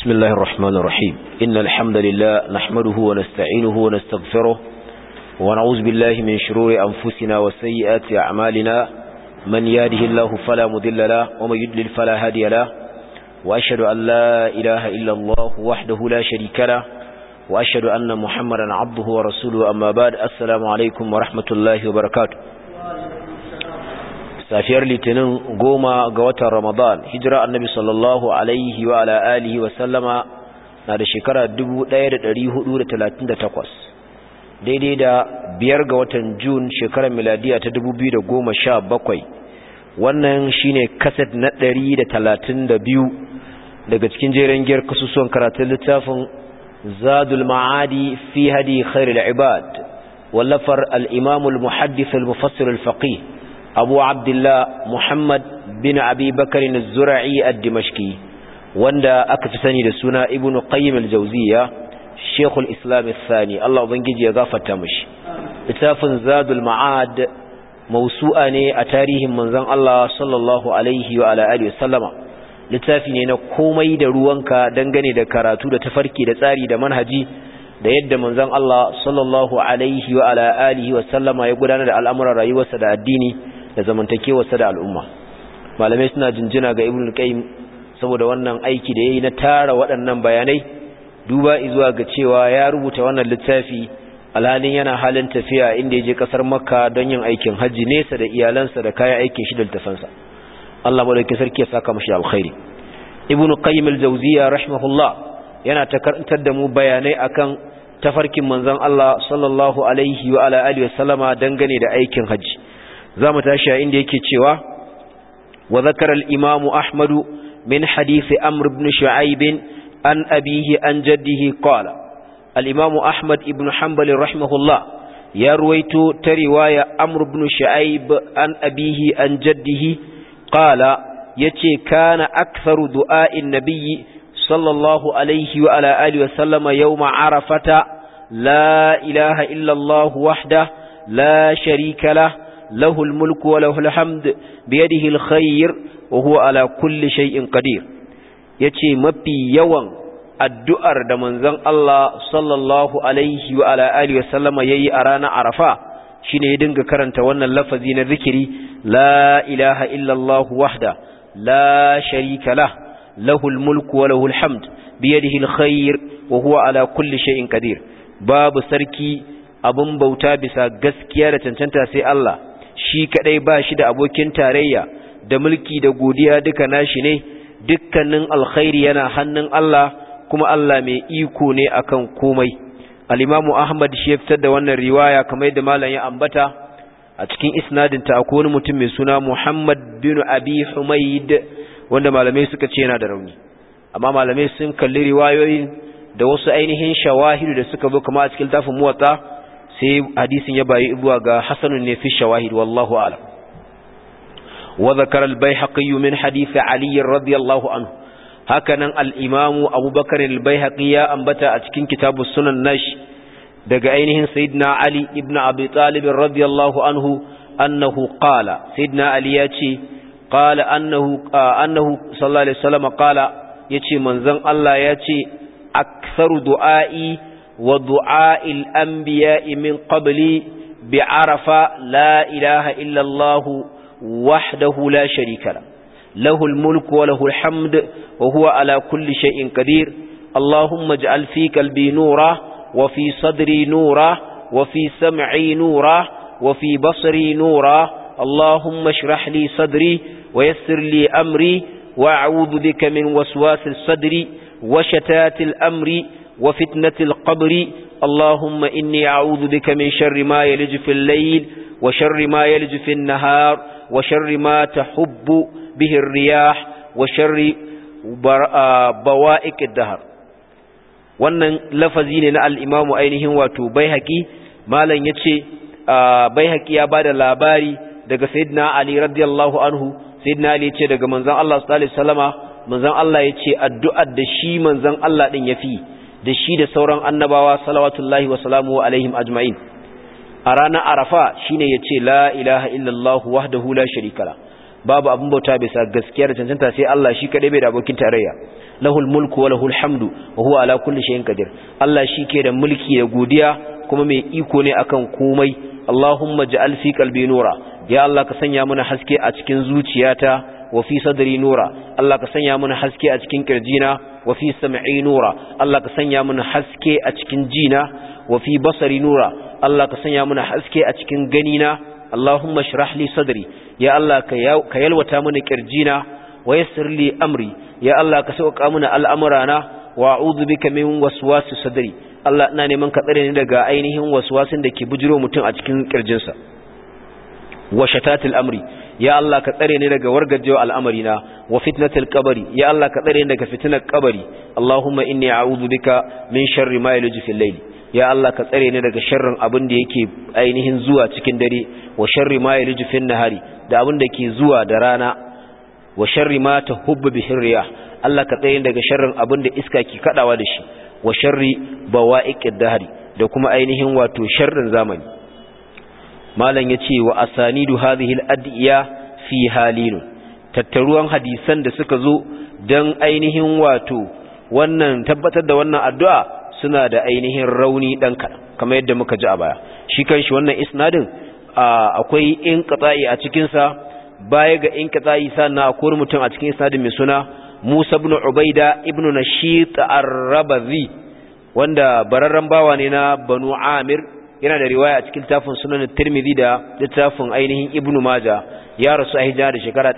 بسم الله الرحمن الرحيم إن الحمد لله نحمده ونستعينه ونستغفره ونعوذ بالله من شرور أنفسنا وسيئات أعمالنا من يهده الله فلا مضل له ومن يضلل فلا هادي له وأشهد أن لا إله إلا الله وحده لا شريك له وأشهد أن محمدا عبده ورسوله أما بعد السلام عليكم ورحمة الله وبركاته safiyar litinin 10 ga watan Ramadan hijira annabi sallallahu alaihi wa ala alihi wa sallama na da shekara 1438 daidai da 5 ga watan Jun shekarar miladiya ta 2017 wannan shine kaset na 132 daga cikin jeren giyar kasusuwan karatun littafin Zadul Ma'adi fi hadi khairul ibad wallafar al-imam al-muhaddith al-mufassir al-faqih abu abdullah muhammad bin abi bakarin az-zura'i ad-dimashqi wanda aka fi sani da suna ibnu qayyim al-jawziyya shaykhul islam ath-thani Allah ubangiji ya gafarta mishi littafin zadul ma'ad mawsu'a ne a tarihin manzon Allah sallallahu alaihi wa ala alihi wasallama littafi ne na komai da ruwanka dangane da karatu da tafarki da tsari da manhaji da yadda manzon Allah sallallahu alaihi wa ala alihi wasallama ya gudanar da al'amuran rayuwarsa da addini da zamantakewarsa da al'umma malamai suna jinjina ga ibnu qayyim saboda wannan aiki da yayi na tara waɗannan bayanai duba zuwa ga cewa ya rubuta wannan littafi alhalin yana halin tafiya inda yaje kasar makka don yin aikin haji nesa da iyalansa da kayan aikin shi da littafansa Allah madaukakin sarki ya saka mashi alkhairi ibnu qayyim al-jawziyya rahimahullah yana ta karantar da mu bayanai akan tafarkin manzon Allah sallallahu alaihi wa ala alihi wasallama dangane da aikin haji zamu tashi inda yake cewa wa zakara al-imam ahmad min hadith amr ibn shu'aib an abihi an jaddihi qala al-imam ahmad ibn hanbal rahimahullah ya ruwaito ta riwaya amr ibn shu'aib an abihi an jaddihi qala yace kana aktharu du'a'in nabiy sallallahu alayhi wa ala alihi wa sallama yawma arafata la ilaha illa allah wahdahu la sharika lahu له الملك وله الحمد بيده الخير وهو على كل شيء قدير yace mafi yawan addu'ar da manzon Allah sallallahu alaihi wa ala alihi wasallama yayi a ranar Arafa shine ya dinga karanta wannan lafazi na zikiri la ilaha illa Allah wahda la sharika lah lahul mulku wa lahul hamd biyadihi alkhair wa huwa ala kulli shay'in qadir babu sarki abun bauta bisa gaskiya da cancanta sai Allah shi kadai ba shi da abokin tarayya da mulki da godiya duka nashi ne dukkanin alkhairi yana hannun Allah kuma Allah mai iko ne akan komai al-Imam Ahmad shi ya fitar da wannan riwaya kamar yadda malam ya ambata a cikin isnadin ta akwai wani mutum mai suna Muhammad bin Abi Humayd wanda malamai suka ce yana da rauni amma malamai sun kalli riwayoyin da wasu ainihin shawahidu da suka zo kamar a cikin tafin Muwatta sai hadisin ya bayi zuwa ga hasanun ne fi shawahid wallahu a'lam wa zakara al-baihaqi min hadith ali radiyallahu anhu hakanan al-imam abubakar al-baihaqi ya ambata a cikin kitabus sunan nash daga ainihin sayyidina ali ibn abi talib radiyallahu anhu annahu qala sayyidina ali yace qala annahu sallallahu alaihi wasallam qala yace manzon Allah yace aktharu du'ai ودعاء الأنبياء من قبلي بعرفة لا إله إلا الله وحده لا شريك له له الملك وله الحمد وهو على كل شيء قدير اللهم اجعل في قلبي نورا وفي صدري نورا وفي سمعي نورا وفي بصري نورا اللهم اشرح لي صدري ويسر لي أمري وأعوذ بك من وسواس الصدر وشتات الأمر وفتنة القبر اللهم إني أعوذ بك من شر ما يلج في الليل وشر ما يلج في النهار وشر ما تحب به الرياح وشر بوائك الدهر wannan lafazi ne na al-Imam ainihin wato Baihaqi malan yace Baihaqi ya bada labari daga Sayyidina Ali radiyallahu anhu Sayyidina Ali yace daga manzon Allah sallallahu alaihi wasallama manzon Allah yace addu'ar da shi manzon Allah din yafi da shi da sauran annabawa salawatullahi wa salamu alaihim ajma'in a ranar Arafa shine yace la ilaha illallah wahdahu la sharika la babu abin bauta bisa gaskiya da cancanta sai Allah shi kadai bai da abokin tarayya lahul mulku wa lahul hamdu wa huwa ala kulli shay'in qadir Allah shi ke da mulki da godiya kuma mai iko ne akan komai Allahumma ja'al fi qalbi nura ya Allah ka sanya mana haske a cikin zuciyata wa fi sadri nura Allah ka sanya mana haske a cikin kirjina wa fi sam'i nura Allah ka sanya mana haske a cikin jina wa fi basari nura Allah ka sanya mana haske a cikin ganina Allahumma shrah li sadri ya Allah ka yalwata mana kirjina wa yassir li amri ya Allah ka sauka mana al'amurana wa a'udhu bika min waswasi sadri Allah ina neman ka tsare ni daga ainihin waswasin da ke bujiro mutum a cikin kirjinsa wa shatatil amri ya Allah ka tsare ni daga wargajewa al'amarina wa fitnatil qabri ya Allah ka tsare ni daga fitnar qabri Allahumma inni a'udhu bika min sharri ma yalju fil layl ya Allah ka tsare ni daga sharrin abin da yake ainihin zuwa cikin dare wa sharri ma yalju fin nahari da abin da ke zuwa da rana wa sharri ma tahubbu bihi riyah Allah ka tsare ni daga sharrin abin da iska ke kadawa da shi wa sharri bawa'iqid dahri da kuma ainihin wato sharrin zamani malam yace wa asanidu hadhihi al-adiya fi halin tattaruwan hadisan da suka zo dan ainihin wato wannan tabbatar da wannan addu'a suna da ainihin rauni dan kadan kamar yadda muka ji a baya shi kanshi wannan isnadin akwai inqita'i a cikin sa baya ga inqita'i sannan akwai mutum a cikin isnadin mai suna Musa ibn Ubaida ibn Nashit ar-Rabazi wanda bararran bawa ne na Banu Amir yana da riwaya a cikin littafin Sunan Tirmidhi da littafin ainihin Ibn Majah ya rasu a hijira da shekara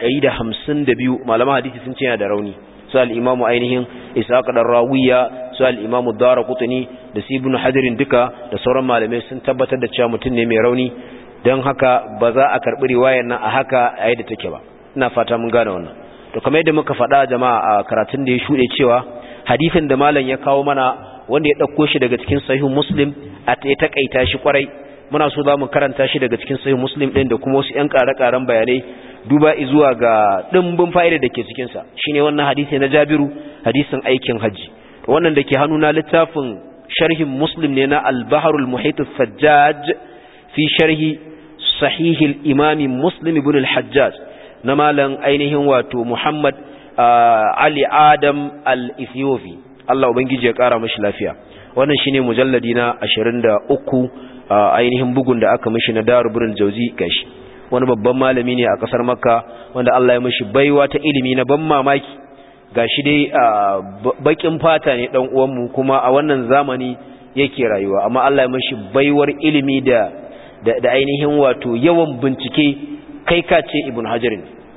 152 malaman hadisi sun ce yana da rauni su al-Imam ainihin Ishaq dar-Rawiya su al-Imam ad-Darqutni da Ibn Hajar duka da sauran malamai sun tabbatar da cewa mutum ne mai rauni dan haka ba za a karbi riwayar nan a haka a yadda take ba ina fata mun gane wannan to kamar yadda muka faɗa jama'a a karatun da ya shuɗe cewa hadisin da malam ya kawo mana wanda ya ɗauko shi daga cikin sahih muslim a ya takaita shi kwarai muna so za mu karanta shi daga cikin sahih muslim ɗin da kuma wasu ƴan ƙare-ƙaren bayanai duba zuwa ga ɗimbin fa'ida da ke cikinsa shine wannan hadisi na jabiru hadisin aikin hajji wannan da ke hannuna littafin sharhin muslim ne na al-baharul muhit al-fajjaj fi sharhi sahih al-imam muslim ibn al-hajjaj na malam ainihin wato Muhammad Ali Adam al-Ethiopi Allah ubangiji ya kara mashi lafiya wannan shine mujalladi na 23 ainihin bugun da aka mishi na Darul Jawzi gashi wani babban malami ne a kasar Makka wanda Allah ya mishi baiwa ta ilimi na ban mamaki gashi dai bakin fata ne dan uwan mu kuma a wannan zamani yake rayuwa amma Allah ya mishi baiwar ilimi da ainihin wato yawan bincike kai ka ce Ibn Hajar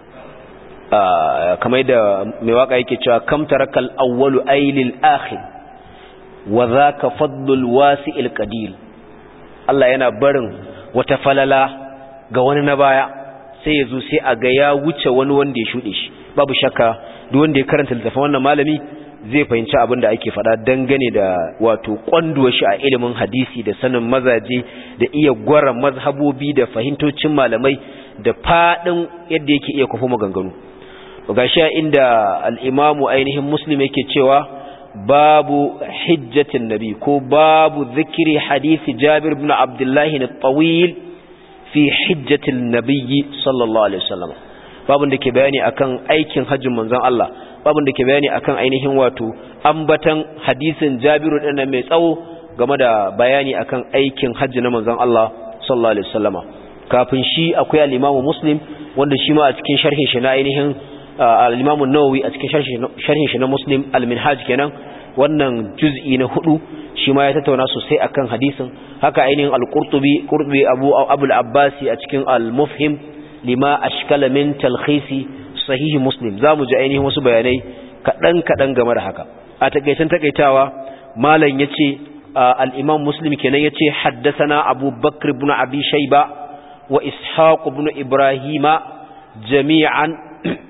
kamar da mai waka yake cewa kam tarakal awwalu aylil akhir wa dhaka fadlul wasi'il qadir Allah yana barin wata falala ga wani na baya sai yazo sai a ga ya wuce wani wanda ya shude shi babu shakka duk wanda ya karanta littafin wannan malami zai fahimci abin da ake faɗa dangane da wato kwanduwar shi a ilimin hadisi da sanin mazaje da iya gwara mazhabobi da fahimtocin malamai da fadin yadda yake iya kwafo maganganu gashi inda al-imamu ainihin muslim yake cewa babu hijjatin nabi ko babu zikri hadisi jabir ibn abdullah at-tawil fi hijjatil nabiy sallallahu alaihi wasallam babun da ke bayani akan aikin hajjin manzon Allah babun da ke bayani akan ainihin wato ambatan hadisin jabiru din mai tsawo game da bayani akan aikin hajji na manzon Allah sallallahu alaihi wasallama kafin shi akwai al-imamu muslim wanda shi ma a cikin sharhin shi na ainihin al-Imam an-Nawawi a cikin sharhin shi na Muslim al-Minhaj kenan wannan juz'i na 4 shi ma ya tattauna sosai akan hadisin haka ainihin al-Qurtubi Abu al-Abbasi a cikin al-Mufhim lima ashkala min talkhisi sahih Muslim zamu ji ainihin wasu bayanai kadan game da haka a takaitawa malam yace al-Imam Muslim kenan yace haddathana Abu Bakr ibn Abi Shayba wa Ishaq ibn Ibrahima jami'an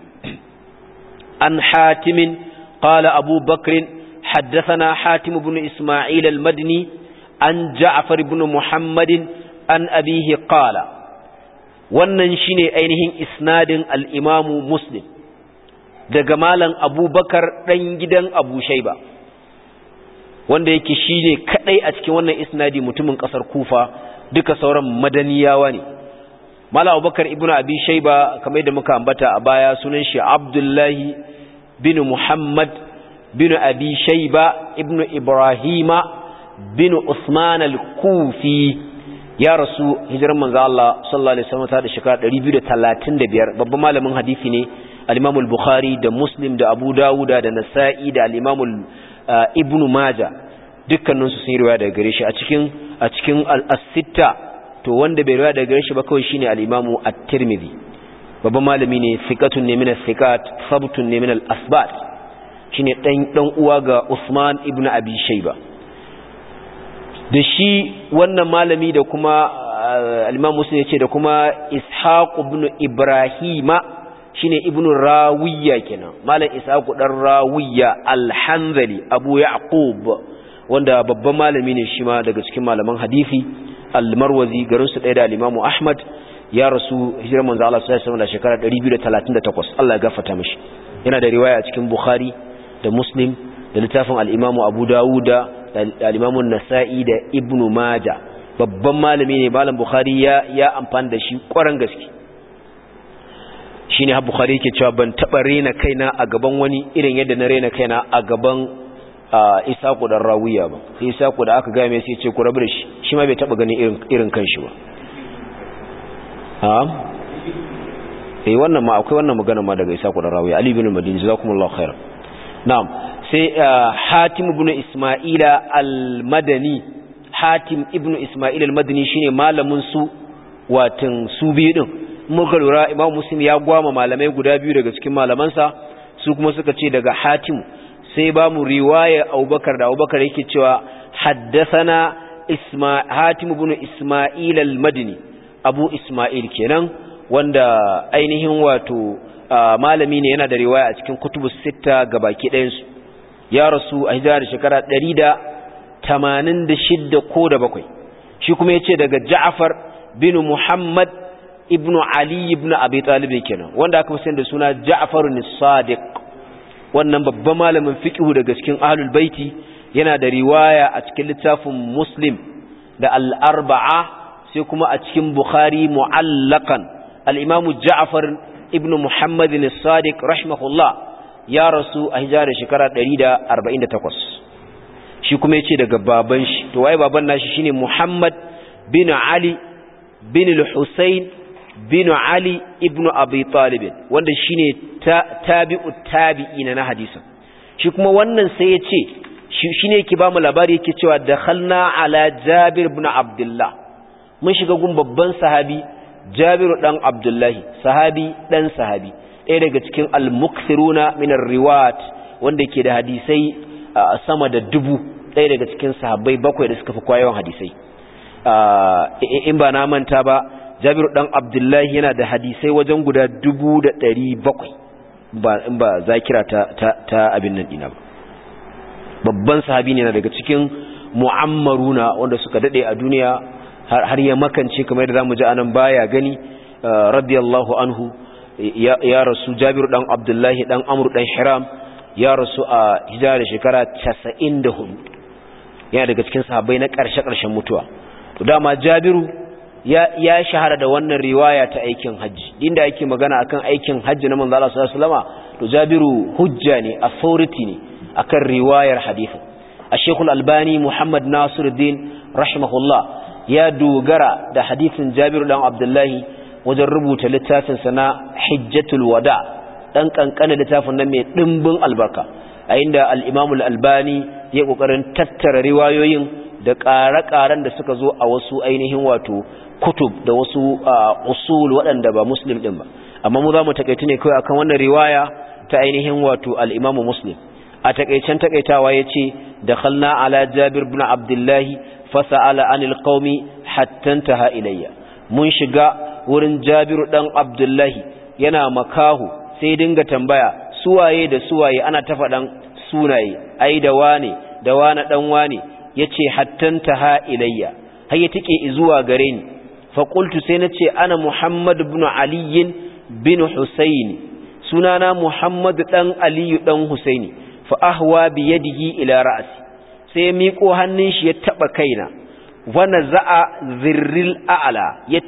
عن حاتم قال أبو بكر حدثنا حاتم بن إسماعيل المدني عن جعفر بن محمد عن أبيه قال wannan shine ainihin isnadin al-Imam Muslim daga malam Abubakar dan gidan Abu Shayba wanda yake shine kadai a cikin wannan isnadi mutumin kasar Kufa duka sauran madaniyawa ne Mala Abubakar ibn Abi Shayba kamar da muka ambata a baya sunan shi Abdullahi bin Muhammad bin Abi Shayba ibn Ibrahima bin Usman al-Kufi ya rasu hijiran manzo Allah sallallahu alaihi wasallam ta da shekara 235 babban malamin hadisi ne al-Imam al-Bukhari da Muslim da Abu Dawud da Nasa'i da al-Imam Ibn Majah dukkanin su sun yi riwaya daga gare shi a cikin as-sitta to wanda bai riwaya daga gare shi ba kawai shine al-Imam at-Tirmidhi babban malami ne thiqatun ne min as-thiqat sabtun ne min al-asbat shine dan uwa ga Usman ibn Abi Shayba da shi wannan malami da kuma al-Imam Muslim yace da kuma Ishaq ibn Ibrahima shine ibn Rawiya kenan malam Ishaq dan Rawiya al-Hanzali Abu Yaqub wanda babban malami ne shi ma daga cikin malaman hadisi al-Marwazi garin su ɗaya da al-Imam Ahmad ya rasu hijirar manzo Allah sallallahu alaihi wasallam da shekara 238 Allah ya gafarta mishi yana da riwaya a cikin Bukhari da Muslim da littafin al-Imam Abu Dawud da al-Imam An-Nasa'i da Ibn Majah babban malami ne malam Bukhari ya amfana da shi ƙwaran gaske shine har Bukhari yake cewa ban taba rena kaina a gaban wani irin yadda na rena kaina a gaban Isaku dan Rawiya ba sai Isaku da aka ga mai sai ya ce ku rabu da shi ma bai taba ganin irin kanshi ba wannan ma akwai wannan magana ma daga Isaku dan Rawiya Ali ibn Madini jazakumullahu khairan na'am sai Hatim ibn Isma'ila al-Madani Hatim ibn Isma'il al-Madani shine malamin su watan su biyu din muka lura Imam Muslim ya gwama malamai guda biyu daga cikin malamansa su kuma suka ce daga Hatim sai ba mu riwaya Abubakar da Abubakar yake cewa haddathana Hatim ibn Isma'il al-Madani Abu Isma'il kenan wanda ainihin wato malami ne yana da riwaya a cikin kutubus sita gabaki ɗayan su ya rasu a hijira da shekara 186 ko da 7 shi kuma yace daga Ja'far bin Muhammad ibn Ali ibn Abi Talib kenan wanda aka fi da suna Ja'far as-Sadiq wannan babban malamin fiqh daga cikin ahlul baiti yana da riwaya a cikin littafin Muslim da al-Arba'a sai kuma a cikin Bukhari mu'allaqan al-Imam Ja'far ibn Muhammad as-Sadiq rahimahullah ya rasu a hijira shekara 148 shi kuma yace daga baban shi to waye baban nashi shine Muhammad bin Ali bin al-Husayn bin Ali ibn Abi Talib wanda shine tabi'u tabi'ina na hadisin shi kuma wannan sai yace shine yake ba mu labari yake cewa dakhalna ala Jabir ibn Abdullah mun shiga gun babban sahabi Jabir dan Abdullahi sahabi dan sahabi ɗaya daga cikin al-mukthiruna min ar-riwat wanda ke da hadisai sama da 1000 ɗaya daga cikin sahabbai 7 da suka fi kwayawan hadisai in ba na manta ba Jabiru dan Abdullahi yana da hadisai wajen guda 1700 in ba zakira ta abin nan dina ba babban sahabi ne daga cikin mu'ammaruna wanda suka dade a duniya har ya makance kamar yadda zamu ji anan baya gani radiyallahu anhu ya rasu Jabiru dan Abdullahi dan Amr dan Hiram ya rasu a hijira da shekara 94 yana daga cikin sahabbai na ƙarshen mutuwa to dama Jabiru ya shahara da wannan riwaya ta aikin haji inda yake magana akan aikin haji na manzo Allah sallallahu alaihi wasallam to Jabiru hujja ne authority ne akan riwayar hadisi Sheikh Al-Albani Muhammad Nasiruddin rahimahullah ya dogara da hadisin Jabiru dan Abdullahi wajen rubuta littafin sa na Hijjatul Wada dan kankana littafin nan mai dimbin albarka a inda al-Imam Al-Albani ya kokarin tattara riwayoyin da ƙare-ƙaren da suka zo a wasu ainihin wato kutub da wasu usul waɗanda ba Muslim din ba amma mu za mu takaitu ne kawai akan wannan riwaya ta ainihin wato al-Imam Muslim a takaicen takaitawa yace dakhalna ala Jabir ibn Abdullah fasala anil qaumi hatta intaha ilayya mun shiga wurin Jabir dan Abdullah yana makahu sai dinga tambaya suwaye da suwaye ana ta faɗan sunaye ai da wane dan wane yace hatta intaha ilayya har ya tike zuwa gare ni fa qultu sai nace ana Muhammad ibn Ali bin Husayn sunana Muhammad dan Ali dan Husaini fa ahwa bi yadihi ila ra'si sai miko hannun shi ya taba kaina wa naza'a zirril a'la ya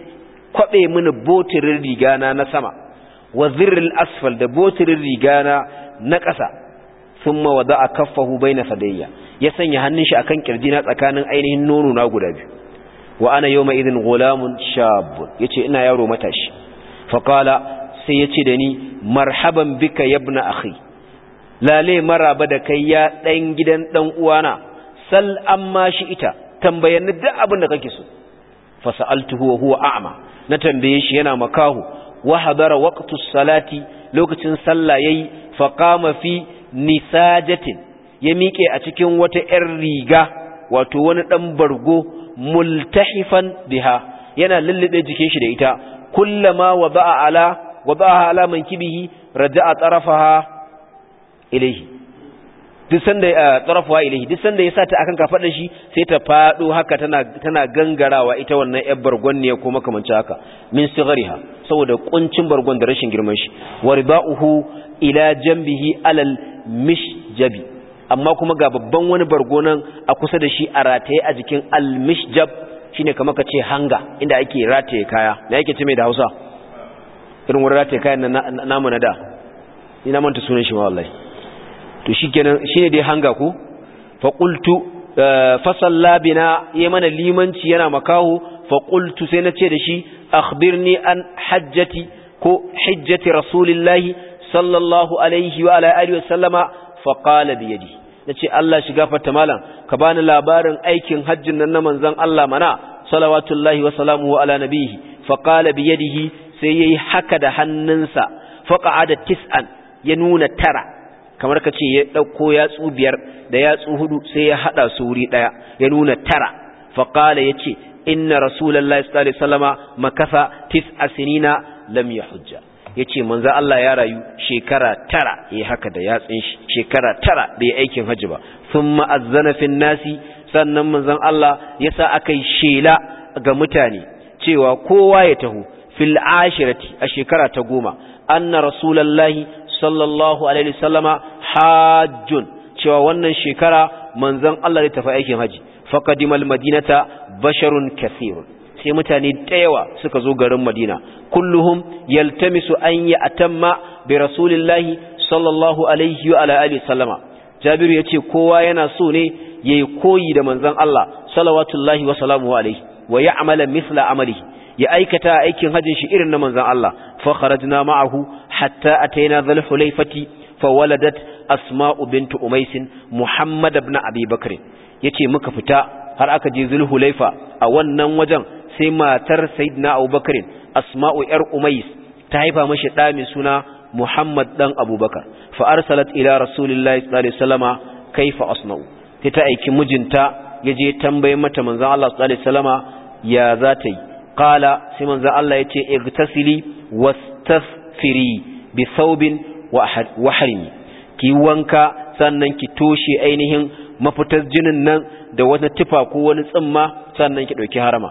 kwabe mini botirin rigana na sama wa zirril asfal da botirin rigana na ƙasa thumma wada'a kaffahu baina sadayya ya sanya hannun shi akan kirjina tsakanin ainihin nono na guda biyu wa ana yawma idhin gulamun shab yace ina yaro matashi fa qala sai yace da ni marhaban bika ibn akhi lale maraba da kai ya dan gidan dan uwana sal amma shi ita tambayan duk abin da kake so fa sa'altuhu wa huwa a'ma na tambaye shi yana makahu wa hadara waqtus salati lokacin sallah yayi fa qama fi nisajatin ya miƙe a cikin wata ƴar riga wato wani dan bargo multahifan biha yana lullube jikin shi da ita kullama wada'a ala mankibihi raja'a tarafaha ilayhi duk sanda tarafaha ilayhi duk sanda ya sata akan kafadar shi sai ta fado haka tana gangarawa ita wannan ƴar bargon ne ko makamanci haka min sigariha saboda kuncin bargon da rashin girman shi warida'uhu ila janbihi alal mishjabi amma kuma ga babban wani bargo nan a kusa da shi a rataye a jikin al-mishjab shine kamar ka ce hanga inda ake rataye kaya me yake ce mai da Hausa irin wurin rataye kayan nan namu na da ina manta sunan shi wallahi to shikenan shine dai hanga ko fa qultu fa salla bina yamana limanci yana makahu fa qultu sai na ce da shi akhbirni an hajjati ko hajjati rasulillahi sallallahu alaihi wa ala alihi wa sallama fa qala bi yadi nace Allah shiga fata malam ka bani labarin aikin hajjin nan na manzon Allah mana salawatullahi wa salamuhu ala nabihi fa qala bi yadihi sai yayi haka da hannunsa fa qa'ada tis'an ya nuna tara kamar kace ya dauko yatsu biyar da yatsu hudu sai ya hada su wuri daya ya nuna tara fa qala yace inna rasulullahi sallallahu alaihi wasallama makasa 9 sinina lam yahujja yace manzo Allah ya rayu shekara 9 yayi haka da yatsin shi shekara 9 bai aikin haji ba thumma azzana fin nasi sannan manzon Allah yasa akai shela ga mutane cewa kowa ya taho fil ashirati a shekara ta 10 anna rasulullahi sallallahu alaihi wasallama hajjun cewa wannan shekara manzon Allah ya tafi aikin haji faqadimal madinata basharun kaseerun sai mutane da yawa suka zo garin Madina kulluhum yaltamisu an ya'tamma bi rasulillahi sallallahu alaihi wa ala alihi sallama Jabiru yace kowa yana so ne yayi koyi da manzon Allah salawatullahi wa salamuhu alaihi wa ya'mala mithla amalihi ya aikata aikin hajjin shi irin na manzon Allah fa kharajna ma'ahu hatta ataina dhul hulayfati fa waladat asma'u bint umays muhammad ibn abi bakr yace muka fita har aka je dhul hulayfa a wannan wajen sai matar sayyidina abubakar asma'u yar umays ta haifa mashi da mai suna muhammad dan abubakar fa arsalat ila rasulillahi sallallahu alaihi wasallama kaifa asna'u ta aiki mijinta yaje tambaye mata manzon Allah sallallahu alaihi wasallama ya za ta yi qala sai manzon Allah yace igtasili wastaghfiri bi thawbin wa harimi ki wanka sannan ki toshe ainihin mafitar jinin nan da wata tufa ko wani tsimma sannan ki dauki harama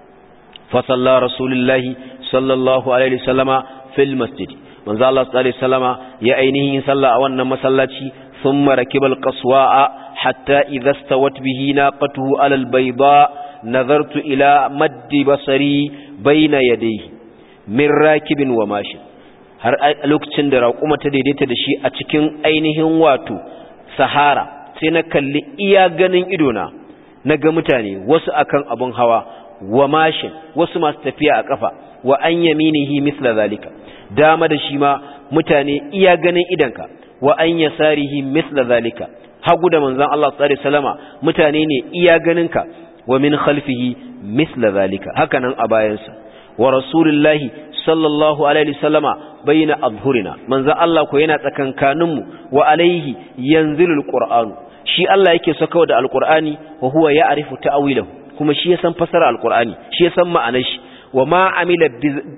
fa salla rasulullahi sallallahu alaihi wasallama fil masjid manzo Allah sallallahu alaihi wasallama ya ainihin salla a wannan masallaci thumma rakibal qaswa'a hatta idha stawat bihi naqatuhu ala albayda nazartu ila maddi basari bayna yadayhi min rakibin wa mashin har lokacin da raƙuma ta daidaita da shi a cikin ainihin wato sahara sai na kalli iya ganin idona na ga mutane wasu akan abun hawa wa mashin wasu masu tafiya a kafa wa an yaminihi misla zalika dama da shi ma mutane iya ganin idanka wa an yasarihi misla zalika hagu da manzon Allah sallallahu alaihi wasallama mutane ne iya ganinka wa min khalfihi misla zalika hakanan a bayansa wa rasulullahi sallallahu alaihi wasallama bayna adhurina manzo Allah ko yana tsakankaninmu wa alaihi yanzilul qur'an shi Allah yake sakawa da alqur'ani wa huwa ya'rifu ta'wilahu kuma shi ya san fasara alqur'ani shi ya san ma'anar shi wa ma amila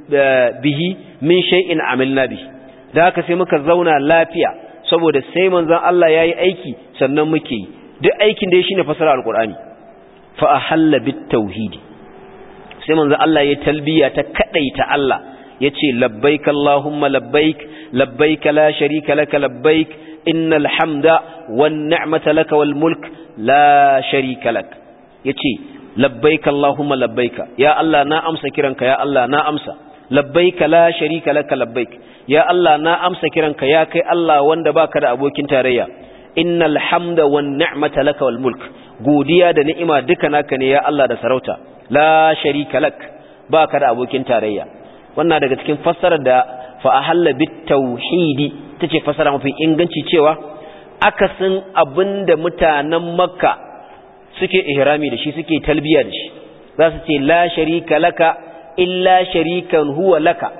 bihi min shay'in amilna bihi da haka sai muka zauna lafiya saboda sai manzon Allah yayi aiki sannan muke yi duk aikin da ya shine fasara alqur'ani fa ahalla bit tauhidi sai manzon Allah ya talbiya ta kadaita Allah yace labbaik allahumma labbaik labbaik la sharika lak labbaik innal hamda wan ni'mata lak wal mulk la sharika lak yace labbaika Allahumma labbaika ya Allah na amsa kiranka ya Allah na amsa labbaika la sharika laka labbaik ya Allah na amsa kiranka ya kai Allah wanda baka da abokin tarayya innal hamda wan ni'mata laka wal mulk godiya da ni'ima duka naka ne ya Allah da sarauta la sharika lak baka da abokin tarayya wannan daga cikin fassarar da fa ahalla bit tauhidi tace fassara mafi inganci cewa akasin abinda mutanen makka suke ihrami da shi suke talbiya da shi za su ce la sharika laka illa sharikan huwa laka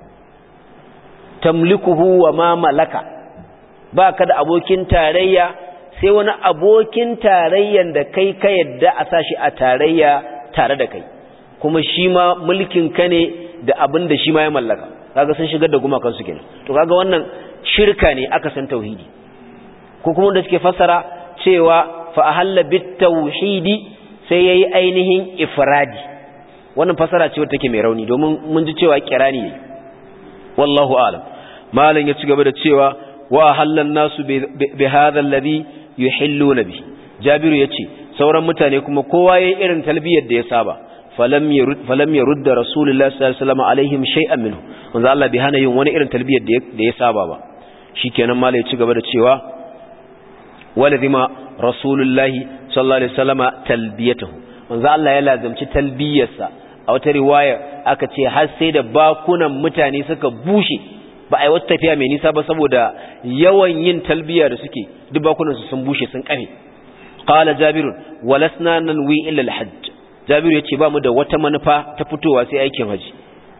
tamlikuhu wa ma malaka baka da abokin tarayya sai wani abokin tarayyan da kai ka yadda a sashi a tarayya tare da kai kuma shi ma mulkin ka ne da abin da shi ma ya mallaka kaga sun shigar da gumakan su kenan to kaga wannan shirka ne aka san tauhidi ko kuma da suke fassara cewa fa ahalla bit tauhidi sai yayi ainihin ifradi wannan fassara ce wacce take mai rauni domin mun ji cewa kirani ne wallahu a'lam malan ya ci gaba da cewa wa ahallan nasu bi hadha alladhi yuhilluna bi jabiru yace sauran mutane kuma kowa yayin irin talbiyar da ya saba falam yurd rasulullahi sallallahu alaihi wasallam alaihim shay'an minhu manzo Allah bai hana yin wani irin talbiyar da ya saba ba shikenan malai ya ci gaba da cewa walazima rasulullahi sallallahu alaihi wasallam talbiyatuhu manzo Allah ya lazimci talbiyarsa a wata riwaya aka ce har sai da bakunan mutane suka bushe ba a yi wata tafiya mai nisa ba saboda yawan yin talbiya da suke duk bakunansu sun bushe sun kame qala jabirun walasna nanwi illa alhajj jabiru yace ba mu da wata manufa ta fitowa sai aikin haji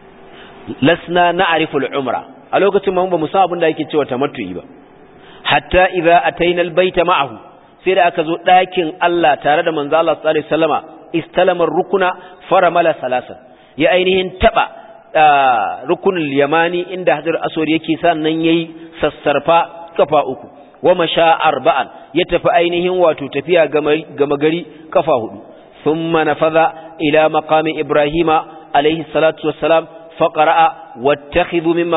lasna na'rifu al'umra a lokacin ba mu san abin da yake cewa tamattu'i ba hatta idza ataina albayta ma'ahu sai da aka zo ɗakin Allah tare da manzo Allah sallallahu alaihi wasallama istalama rukuna faramala salasan ya ainihin taba rukunul yamani inda hajar aswad yake sannan yayi sassarfa kafa uku wa masha arba'an ya tafi ainihin wato tafiya gama gari kafa hudu thumma nafadha ila maqami ibrahima alayhi salatu wassalam faqara'a wattakhidhu min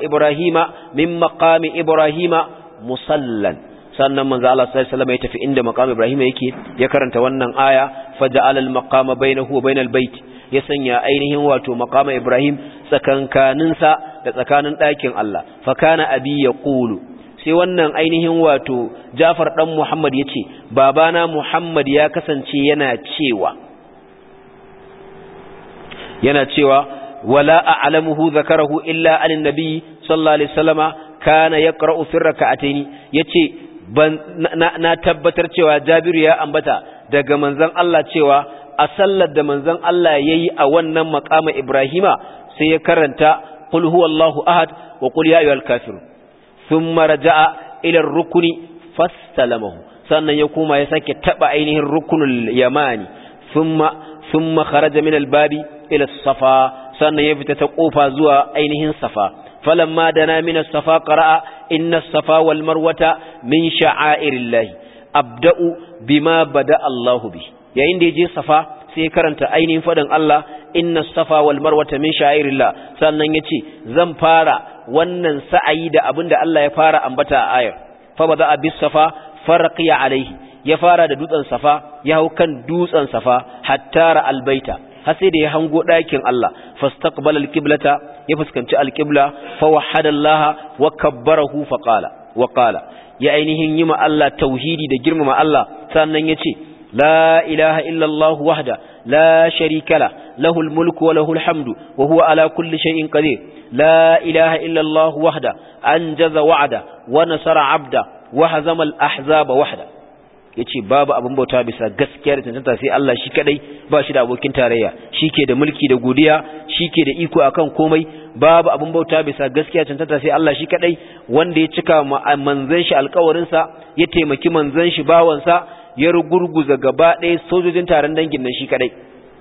maqami ibrahima musallan sannan manzo Allah sallallahu alaihi wasallam ya tafi inda maqami ibrahima yake ya karanta wannan aya faja'ala al-maqama bainahu wa bainal bait ya sanya ainihin wato maqama Ibrahim tsakankaninsa da tsakanin ɗakin Allah fa kana abi yaqulu sai wannan ainihin wato Jafar dan Muhammad yace babana Muhammad ya kasance yana cewa wala a'lamuhu zakarahu illa an-nabi sallallahu alaihi wasallama kana yaqra'u fi rak'atayn yace na tabbatar cewa Jabiru ya ambata daga manzon Allah cewa a sallar da manzon Allah yayi a wannan maqama Ibrahima sai ya karanta qul huwallahu ahad wa qul ya ayyuhal kafirun thumma raja'a ila ar-rukni fastalamahu sannan ya kuma ya sake taba ainihin rukunul yamani thumma kharaja min al-babi ila as-safa sannan ya fita ta kofa zuwa ainihin safa falamma dana min as-safa qara'a inna as-safa wal marwata min sha'airillahi abda'u bima bada Allahu bi yayin da yaje safa sai karanta ainihin fadin Allah inna as-safa wal marwata min sha'irillah sannan yace zan fara wannan sa'ayi da abinda Allah ya fara ambata a ayar fa bada bis-safa farqiya alaihi ya fara da dutsen safa ya hau kan dutsen safa hatta ra albaita har sai da ya hango ɗakin Allah fastaqbala alqiblata ya fuskanci alqibla fa wahada Allah wa kabbarahu fa qala wa qala ya ainihin yima Allah tauhidi da girmama Allah sannan yace la ilaha illa Allah wahda la sharika la lahul mulku wa lahul hamdu wa huwa ala kulli shay'in qadir la ilaha illa Allah wahda anjaza wa'da wa nasara 'abda wa hazama al-ahzaba wahda yace babu abin bauta bisa gaskiya da tantance sai Allah shi kadai ba shi da abokin tarayya shike da mulki da godiya shike da iko akan komai babu abin bauta bisa gaskiya da tantance sai Allah shi kadai wanda ya cika manzon shi alƙawarin sa ya taimaki manzon shi bawan sa ya rugurguza gaba ɗaya sojojin taron dangin nan shi kadai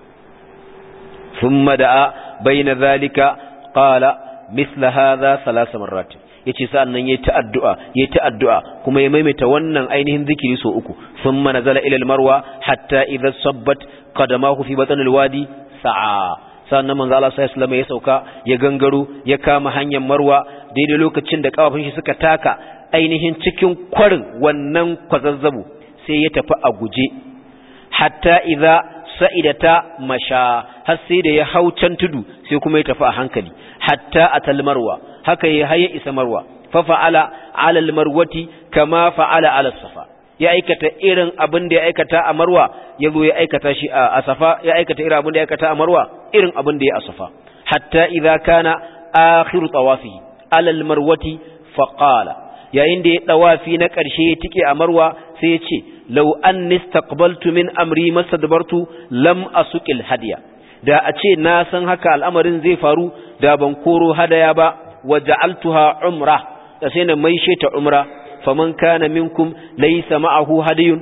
thumma da'a baina zalika qala mithla hadha thalath marrat yace sa'annan yayi ta addu'a kuma ya maimaita wannan ainihin zikiri so uku thumma nazala ila al-marwa hatta idha sabbat qadamahu fi batn al-wadi sa'a sa'annan manzo Allah sallallahu alaihi wasallam ya sauka ya gangaro ya kama hanyar marwa daidai lokacin da kafafun shi suka taka ainihin cikin kwarin wannan kwazazzabu sai ya tafi a guje hatta idha sa'idata masha har sai da ya hau can tudu sai kuma ya tafi a hankali hatta atal marwa haka ya haye isa marwa fa fa'ala ala al marwati kama fa'ala ala safa ya aikata irin abin da ya aikata a marwa yazo ya aikata shi a safa ya aikata irin abin da ya aikata a marwa irin abin da ya a safa hatta idza kana akhiru tawafihi ala al marwati fa qala yayin da ya dawafi na ƙarshe ya tike a marwa sai ya ce law anni istaqbaltu min amri mastadbartu lam asuqil hadiya da a ce na san haka al'amarin zai faru da ban koro hadaya ba waja'altuha umra da sai na maishe ta umra faman kana minkum laysa ma'ahu hadiyun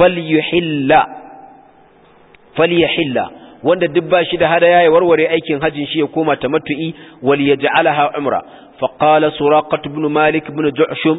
falyahilla wanda duk ba shi da hadaya ya warware aikin hajjin shi ya koma tamattu'i wal yaj'alaha umra faqala suraqah ibn malik ibn ju'shum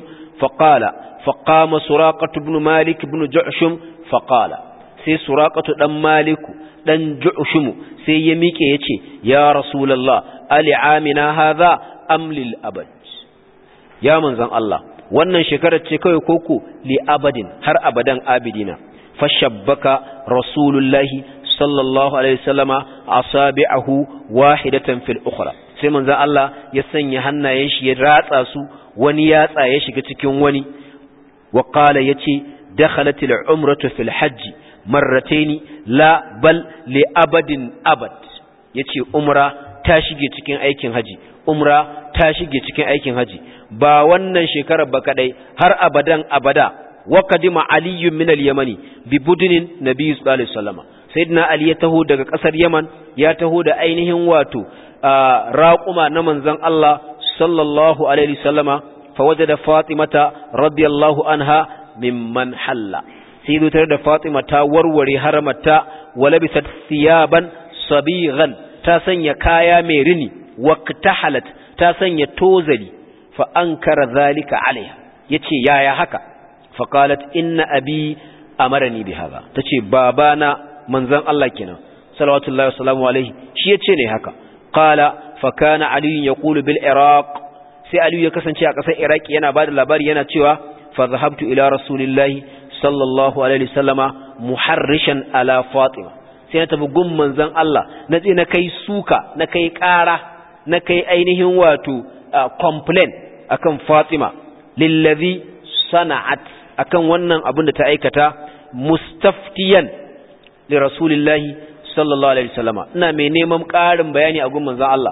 faqama suraqah ibn malik ibn ju'shum faqala sai suraqah dan maliku dan ju'shum sai ya mike yace ya rasulullah ali amina hadha am lil abad ya manzon Allah wannan shekarar ce kawai koko li abadin har abadan abidina fashabbaka rasulullahi sallallahu alaihi wasallama asabi'ahu wahidatan fil ukhra sai manzon Allah ya sanya hannayen shi ya ratsa su wani yatsa ya shiga cikin wani wa qala yace dakhalatil umratu fil hajj marratayn la bal li abadin abad yace umra ta shige cikin aikin haji umra ta shige cikin aikin haji ba wannan shekarar ba kadai har abadan abada wa qadima ali min al-yamani bi budinin nabiy sallallahu alaihi wasallam sayyidina ali ya taho daga kasar yaman ya taho da ainihin wato raquma na manzon Allah sallallahu alaihi wasallama fa wajada fatimata radiyallahu anha mimman halla sai zutar da fatima ta warware haramata wa labisat thiyaban sabighan ta sanya kaya mai rini waqtahalat ta sanya tozali fa ankara zalika alaiha yace yaya haka fa qalat inna abi amarani bi hada tace babana manzon Allah kenan sallallahu wasallam alaihi shi yace ne haka qala fa kana ali yaqulu bil iraq sai ali ya kasance a kasar iraki yana bada labari yana cewa fa zahabtu ila rasulillahi sallallahu alaihi wasallama muharrishan ala fatima sai na tafi gun manzon Allah na je na kai suka na kai ƙara na kai ainihin wato complain akan Fatima lillazi sana'at akan wannan abin da ta aikata mustaftiyan li rasulillahi sallallahu alaihi wasallama ina mai neman ƙarin bayani a gun manzon Allah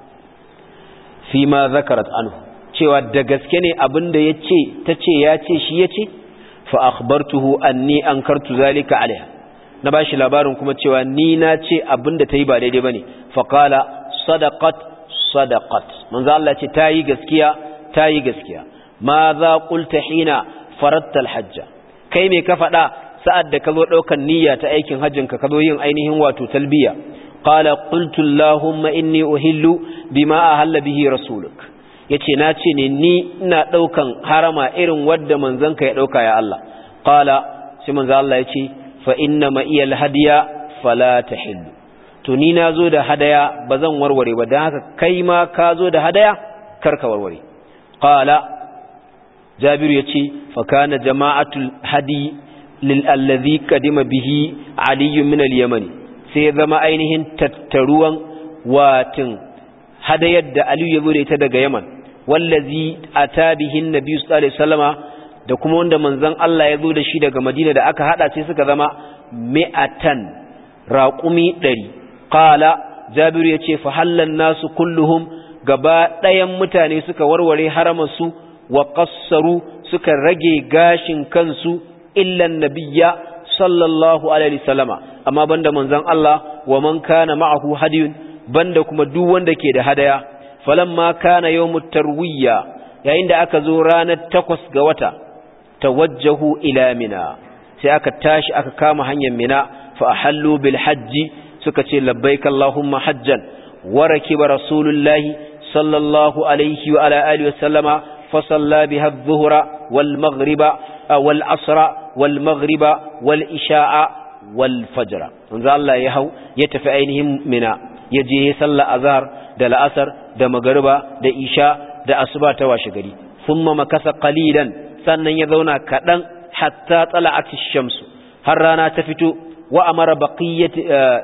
fi ma zakarat anhu cewa da gaske ne abin da yace tace yace shi yace fa akhbartuhu anni ankartu zalika alaiha na bashi labarin kuma cewa ni na ce abin da tayi ba daidai bane fa qala sadaqat manzo Allah ce tayi gaskiya ma za qulta hina faratta alhajja kai me ka faɗa sa'ad da ka zo daukan niyya ta aikin hajjin ka zo yin ainihin wato talbiya qala qultu allahumma inni uhillu bima ahalla bihi rasuluk yace na ce ne ni ina daukan harama irin wanda manzon ka ya dauka ya Allah qala sai manzo Allah yace fa inna ma iyal hadiya fala tahillu to ni na zo da hadaya ba zan warware ba don haka kai ma ka zo da hadaya karka warware qala jabiru ya ce fa kana jama'atul hadi lil allazi qadima bihi ali min al yamani sai zama ainihin tattaruwan watin hadayar da ali ya zo da ita daga yaman wallazi ata bihi annabi sallallahu alaihi wasallama da kuma wanda manzon Allah ya zo da shi daga madina da aka hada sai suka zama mi'atan raqumi 100 qala jabiru yace fa hallan nasu kulluhum gaba ɗayan mutane suka warware haramansu wa qassaru suka rage gashin kansu illa nabiyya sallallahu alaihi wasallama amma banda manzon Allah wa man kana ma'ahu hadiyun banda kuma duk wanda ke da hadaya falamma kana yawmut tarwiya yayin da aka zo ranar 8 ga wata tawajjahu ila mina sai aka tashi aka kama hanyar mina fa ahallu bil hajji suka ce labbaik Allahumma hajjan wa rakiba rasulullahi sallallahu alaihi wa ala alihi wasallama fa salla biha adh-dhuhra wal maghriba wal asra wal maghriba wal isha'a wal fajr manzo Allah ya hau ya tafi ainihin mina ya je sallar azhar da la'asar da magriba da isha da asuba ta washe gari thumma makasa qalilan sannan ya zauna kadan hatta tala'at ash-shamsu har rana ta fito wa amara baqiyati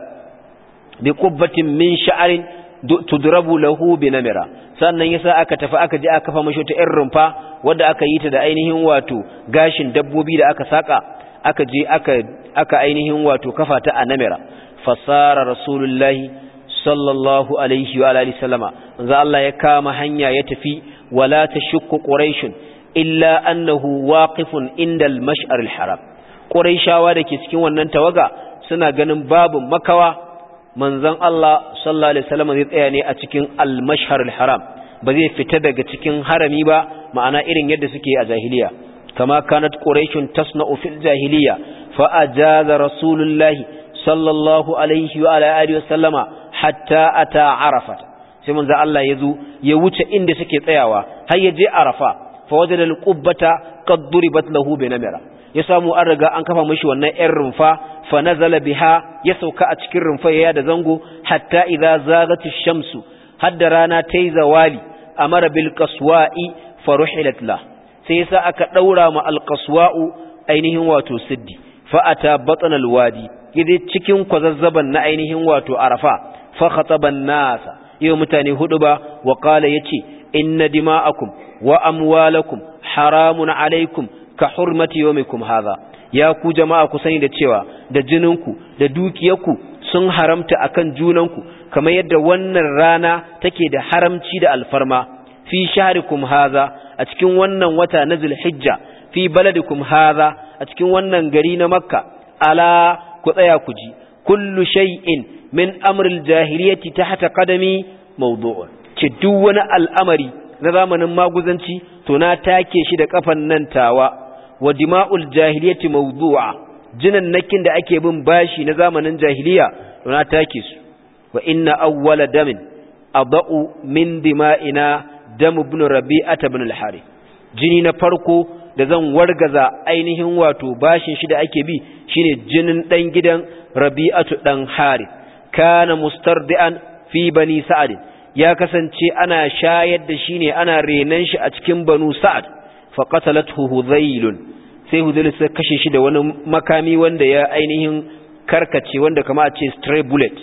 bi qubbatin min sha'rin tudrabu lahu bi namira sannan yasa aka tafi aka je aka kafa mashi ta irin rumfa wanda aka yi ta da ainihin wato gashin dabbobi da aka saka aka je aka ainihin wato kafa ta a namira fasara rasulullahi sallallahu alaihi wa alihi sallama manzo Allah ya kama hanya ya tafi wala tashukku quraish illa annahu waqifun inda al-mash'ar al-haram quraishawa dake cikin wannan tawaga suna ganin babu makawa manzon Allah sallallahu alaihi wasallam zai tsaya ne a cikin al-mash'ar al-haram ba zai fita daga cikin harami ba ma'ana irin yadda suke a jahiliya kama kanat quraishun tasna'u fil jahiliya fa ajaza rasulullahi sallallahu alaihi wa alihi wasallama hatta ata arafat sai manzo Allah yazo ya wuce inda suke tsayawa har ya je arafa fa wajada al-qubbata qad duribat lahu bi namira ya samu an riga an kafa mishi wannan ƴar rumfa fa nazala biha ya sauka a cikin rumfa ya da zango hatta idza zagat ash-shamsu hadda rana tayi zawali amara bil qaswa'i faruhilat la sai yasa aka daura ma al-qaswa'u ainihin wato siddi fa ata batn al-wadi yaje cikin kwazazzaban na ainihin wato arafa fa khataba an-nasa yau mutane hudu ba wa qala yace inna dima'akum wa amwalakum haramun alaikum ka hurmati yawmikum hadha ya ku jama'a ku sani da cewa da jininku da dukiyarku sun haramta akan junanku kamar yadda wannan rana take da haramci da alfarma fi shahrikum hadha a cikin wannan wata na zulhijja fi baladikum hadha a cikin wannan gari na makka ala ku tsaya ku ji kullu shay'in min amril jahiliyyati tahta qadami mawdu'un ce duk wani al'amari na zamanin maguzanci to na take shi da kafan nan tawa wa dima'ul jahiliyyati mawdu'a jinannakin da ake bin bashi na zamanin jahiliya to na take su wa inna awwala damin adau min dima'ina dam ibn rabi'ah ibn al-harith jini na farko da zan wargaza ainihin wato bashin shi da ake bi shine jinin dan gidan rabi'atu dan harith kana mustardian fi bani sa'ad ya kasance ana shayar da shi ne ana renan shi a cikin banu sa'ad fa qatalathu hudhayl sai hudhayl sai kashe shi da wani makami wanda ya ainihin karkace wanda kama a ce stray bullet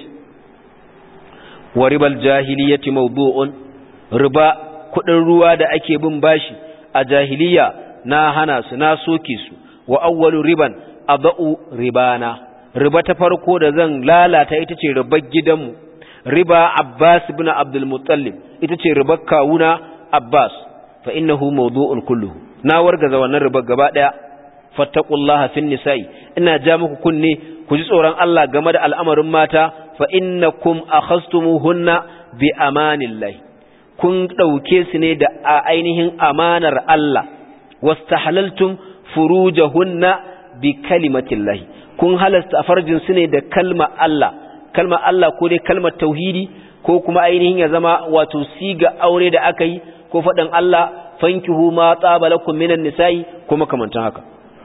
wa ribal jahiliyyati mawdu'un riba kudin ruwa da ake bin bashi a jahiliya na hana su na soke su wa awwalu riban adau ribana riba ta farko da zan lalata ita ce ribar gidanmu riba Abbas ibn Abdul Muttalib ita ce ribar kawuna Abbas fa innahu mawdu'un kulluhu na wargaza wannan ribar gaba daya fattaqullaha fin nisa'i ina ja muku kunne ku ji tsoron Allah game da al'amarin mata fa innakum akhastumuhunna bi amanillahi kun dauke su ne da ainihin amanar Allah wastahlaltum furujahunna bi kalimatillahi kun halasta farjin su ne da kalmar Allah ko dai kalmar tauhidi ko kuma ainihin ya zama wato siga aure da aka yi ko faɗin Allah fankihu ma tsaba lakum minan nisa'i kuma kamantan haka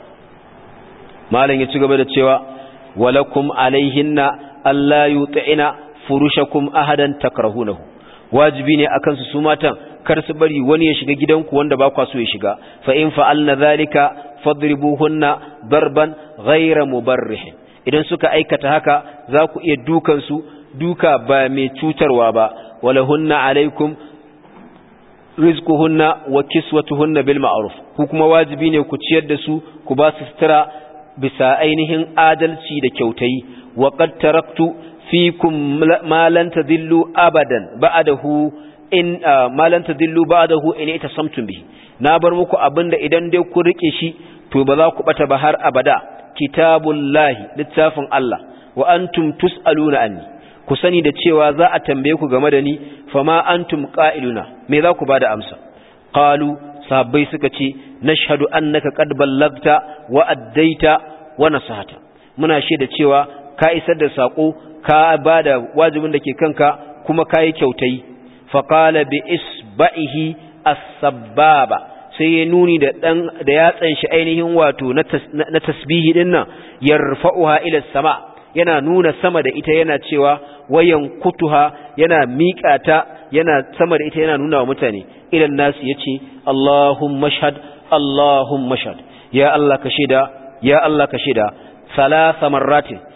malam ya ci gaba da cewa walakum alaihinna alla yuti'ina furushakum ahadan takrahunahu wajibi ne akan su matan kar su bari wani ya shiga gidanku wanda ba kwa so ya shiga fa in fa'alna dhalika fadribuhunna darban ghayra mubarrih idan suka aikata haka za ku iya dukan su duka ba mai cutarwa ba walahunna alaikum rizquhunna wa kiswatuhunna bil ma'ruf ku kuma wajibi ne ku ciyar da su ku ba su sutura bisa ainihin adalci da kyautai wa qad taraktu fikum ma lan tadillu abadan ba'dahu in ma lan tadillu ba'dahu in itasamtum bihi na bar muku abinda idan dai ku rike shi to ba za ku bata ba har abada kitabullahi littafin Allah wa antum tusaluna anni ku sani da cewa za a tambaye ku game da ni fama antum qa'iluna me za ku bada amsa qalu sahabbai suka ce nashhadu annaka qad ballagta wa addaita wa nasahata muna shaida cewa ka isar da sako ka bada wajibin da ke kanka kuma kai kyautai fa qala bi isba'ihi as-sababa sai ya nuni da yatsan shi ainihin wato na tasbihi din nan yarfa'uha ila sama yana nuna sama da ita yana cewa wayan kutuha yana miƙata yana sama da ita yana nuna wa mutane ilan nasu yace Allahumma shahad Allahumma shahad ya Allah ka shaida ya Allah ka shaida salasa marratin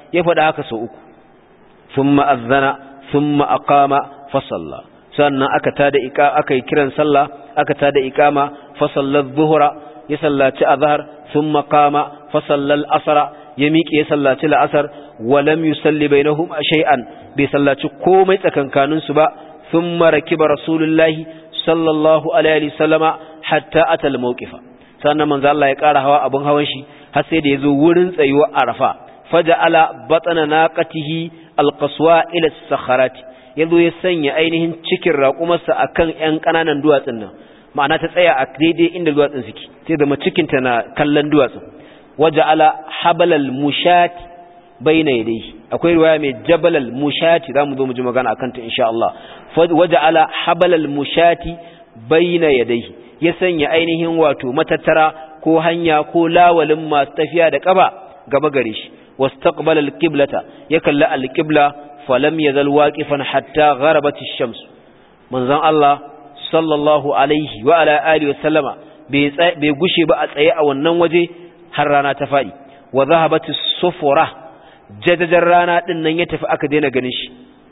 ya faɗa haka sau uku thumma azana thumma aqama fa salla sannan aka yi kiran sallah aka tada iqama fa salla adh-dhuhra ya sallaci azhar thumma qama fa salla al-asr ya miƙe ya sallaci al-asr wa lam yusalli bainahum shay'an bai sallaci komai tsakankanin su ba thumma rakiba rasulullahi sallallahu alaihi wasallama hatta atal mawqifa sannan manzo Allah ya ƙara hawa abun hawan shi har sai da yazo wurin tsayuwa Arafa faja'ala batana naqatihi alqaswa ila as-sakharati yazo ya sanya ainihin cikin raƙumarsa akan ƴan ƙananan duwatsun nan ma'ana ta tsaya a daidai inda duwatsun suke sai da cikin ta na kallon duwatsun waja'ala habalal mushat bayna yadayhi akwai riwaya mai jabalal mushati zamu zo mu ji magana akan ta insha Allah waja'ala habalal mushati bayna yadayhi ya sanya ainihin wato matattara ko hanya ko lawalin masu tafiya da kaba gaba gare shi wastaqbala alqiblata ya kalla alqibla falam yazal waqifan hatta gharabat ash-shams manzon Allah sallallahu alaihi wa ala alihi wa sallama bai gushe ba a tsaye a wannan waje har rana ta fadi wa zahabat as-sufra jajajar rana din nan ya tafi aka daina ganin shi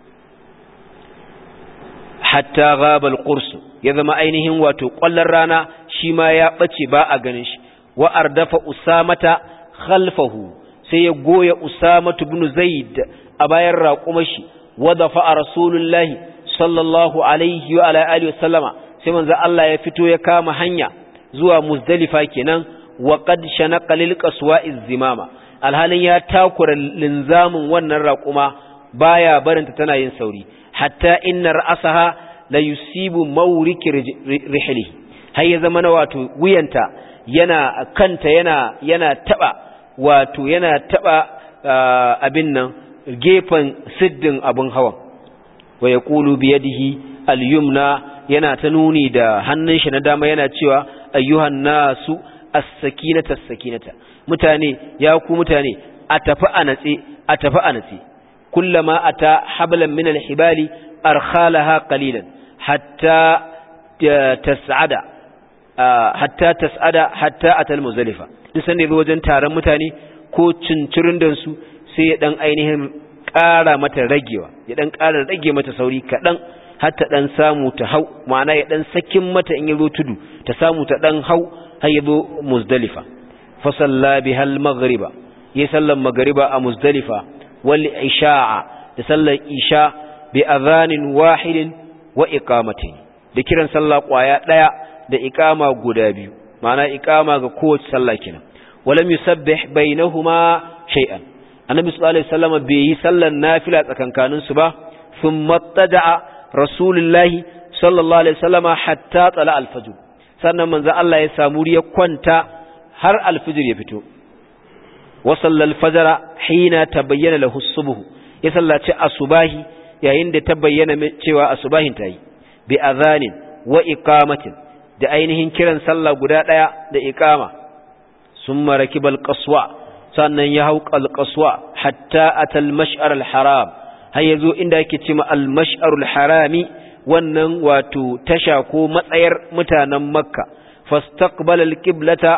hatta ghaba al-qurs ya zama ainihin wato ƙwallon rana shi ma ya bace ba a ganin shi wa ardafa usamata khalfahu sai ya goya usamatu ibn zaid a bayan raƙumar shi wa dafa rasulullahi sallallahu alaihi wa ala alihi wasallama sai manzo Allah ya fito ya kama hanya zuwa muzdalifa kenan wa qad shanaqa lil qaswa'iz zimama alhalin ya takura linzamin wannan raƙuma baya barinta tana yin sauri hatta inna ra'saha la yusibu mawriki rihli har ya zama na wato wuyanta yana kanta yana taba abin nan gefen siddin abun hawan wa yaqulu bi yadihi al-yumna yana ta nuni da hannun shi na dama yana cewa ayyuhan nasu as-sakinata as-sakinata mutane ya ku mutane a tafi a natse kullama ata hablan min al-hibali arkhalaha qalilan hatta tas'ada hatta atal muzdalifa duk sanda zo wajen taron mutane ko cincirin da su sai ya dan ainihin ƙara mata ragewa ya dan ƙara rage mata sauri kadan har ta dan samu ta hau ma'ana ya dan sakin mata in yazo tudu ta samu ta dan hau har yazo muzdalifa fa salla bihal maghriba ya sallan maghriba a muzdalifa wal isha'a da sallar isha bi adhanin wahidin wa iqamatin da kiran sallah kwaya daya da iqama guda biyu ma'ana iqama ga kowace sallah kenan walam yusabbih bainahuma shay'an annabi sallallahu alaihi wasallam bai yi sallar nafila tsakankanin su ba thumma tada'a rasulullahi sallallahu alaihi wasallam hatta tala al-fajr sannan manzo Allah ya samu riya kwanta har al-fajr ya fito wa sallal fajra hina tabayyana lahu as-subh ya sallaci asubahi yayin da ta bayyana cewa asubahin ta yi bi adhanin wa iqamatin da ainihin kiran sallah guda daya da iqama summa rakibal qaswa sannan ya hau al-qaswa hatta atal mash'ar al-haram har yazo inda yake cewa al-mash'ar al-harami wannan wato tasha ko matsayar mutanen makka fastaqbala al-qiblata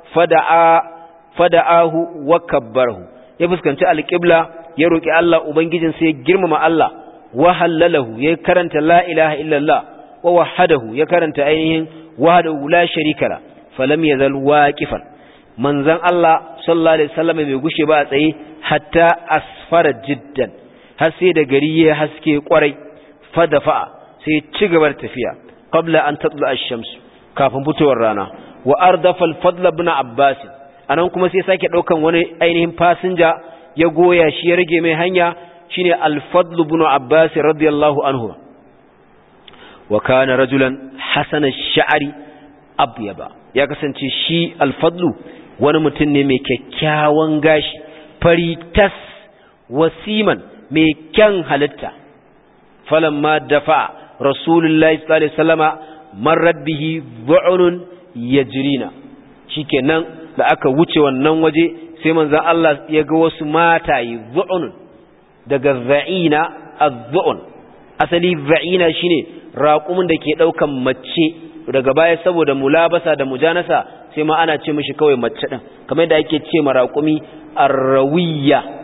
fada'ahu wa kabbarahu ya fuskanci al-qibla ya roki Allah ubangijin sai ya girmama Allah wa halalahu ya karanta la ilaha illallah wa wahadahu ya karanta ainihin wahdahu la sharika la falam yazal waqifan manzon Allah sallallahu alaihi wasallam bai gushe ba a tsaye hatta asfara jiddan har sai da gari ya haske kwarai fadafa sai ci gaba da tafiya qabla an tatla ash-shams kafin fitowar rana wa ardafa al-fadl ibn abbas anan kuma sai sake daukan wani ainihin fasinja ya goya shi ya rage mai hanya shine al-fadl ibn abbas radiyallahu anhu wa kana rajulan hasan ash-sha'ri abyaba ya kasance shi al-fadl wani mutum ne mai kyakkyawan gashi fari tas wasiman mai kyan halitta falamma dafa rasulullahi sallallahu alaihi wasallama marrat bihi dhu'un yajrina shikenan da aka wuce wannan waje sai manzon Allah ya ga wasu mataye dhu'un daga za'ina az-dhu'un asali za'ina shine raqumin da ke daukan mace daga baya saboda mulabasa da mujanasa sai ma ana ce mishi kawai mace din kamar yadda ake ce ma raqumi arrawiyya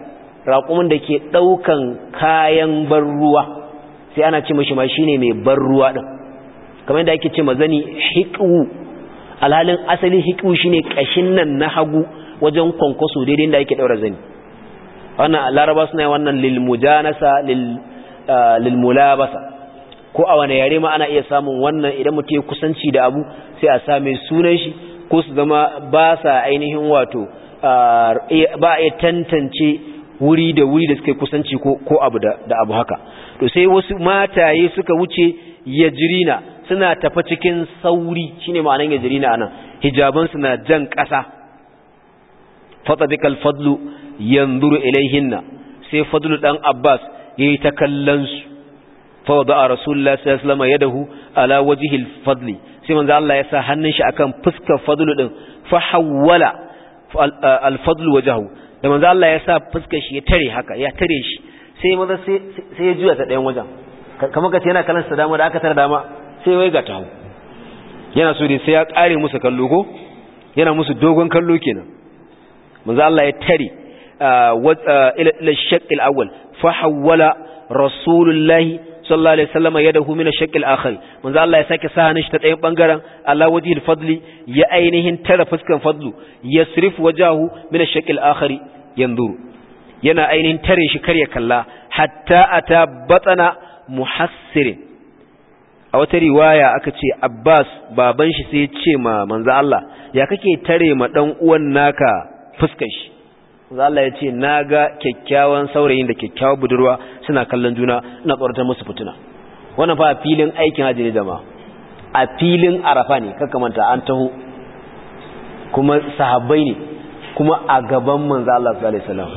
raƙumin da ke ɗaukan kayan bar ruwa sai ana ce mashi ma shine mai bar ruwa din kamar yadda ake ce mazani hiqu alhalin asali hiqu shine kashin nan na hagu wajen kwankwaso daidai da ake daura zani wannan laraba suna wannan lil mujanasa lil mulabasa ko a wani yare ma ana iya samun wannan idan mutum ya kusanci da abu sai a same sunan shi ko su zama ba sa ainihin wato ba a tantance wuri da wuri da suke kusanci ko abu da abu haka to sai wasu mataye suka wuce yajrina suna tafa cikin sauri shine ma'anar yajrina anan hijaban suna jan ƙasa fatadikal fadlu yanzuru ilaihinna sai fadlu dan abbas yayi ta kallon su fa wada rasulullahi sallallahu alaihi wasallam yadahu ala wajhi al-fadli sai manzo Allah ya sa hannun shi akan fuskar fadlu din fa hawwala al-fadlu wajhahu da manzo Allah ya sa fuskar shi ya tare shi sai maza sai ya juya ta dayan wajen kamar kace yana kallon sa dama da aka tare dama sai wai ga tawo yana so dai sai ya kare musu kallo ko yana musu dogon kallo kenan manzo Allah ya tare ila shaqq al-awwal fa hawwala rasulullahi sallallahu alaihi wasallam yadahu min ash-shaqq al-akhir manzo Allah ya sake sa hannun shi ta ɗayan bangaren ala wajhi al-fadli ya ainihin tara fuskan fadlu yasrif wajahu min ash-shaqq al-akhir yanzuru yana ainihin tare shi kar ya kalla hatta ata batana muhassirin a wata riwaya aka ce Abbas baban shi sai ya ce ma manzo Allah ya kake tare ma dan uwan naka fuskar shi manzo Allah ya ce naga kyakkyawan saurayin da kyakkyawar budurwa suna kallon juna ina tsoratar musu fituna wannan fa a filin aikin haji ne jama'a a filin Arafa ne kaka manta an taho kuma sahabbai ne kuma a gaban manzo Allah sallallahu alaihi wasallam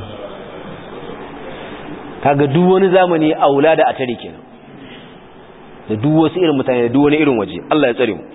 kaga duk wani zamani aula da atare kenan da duk wasu irin mutane da duk wani irin waje Allah ya tsare mu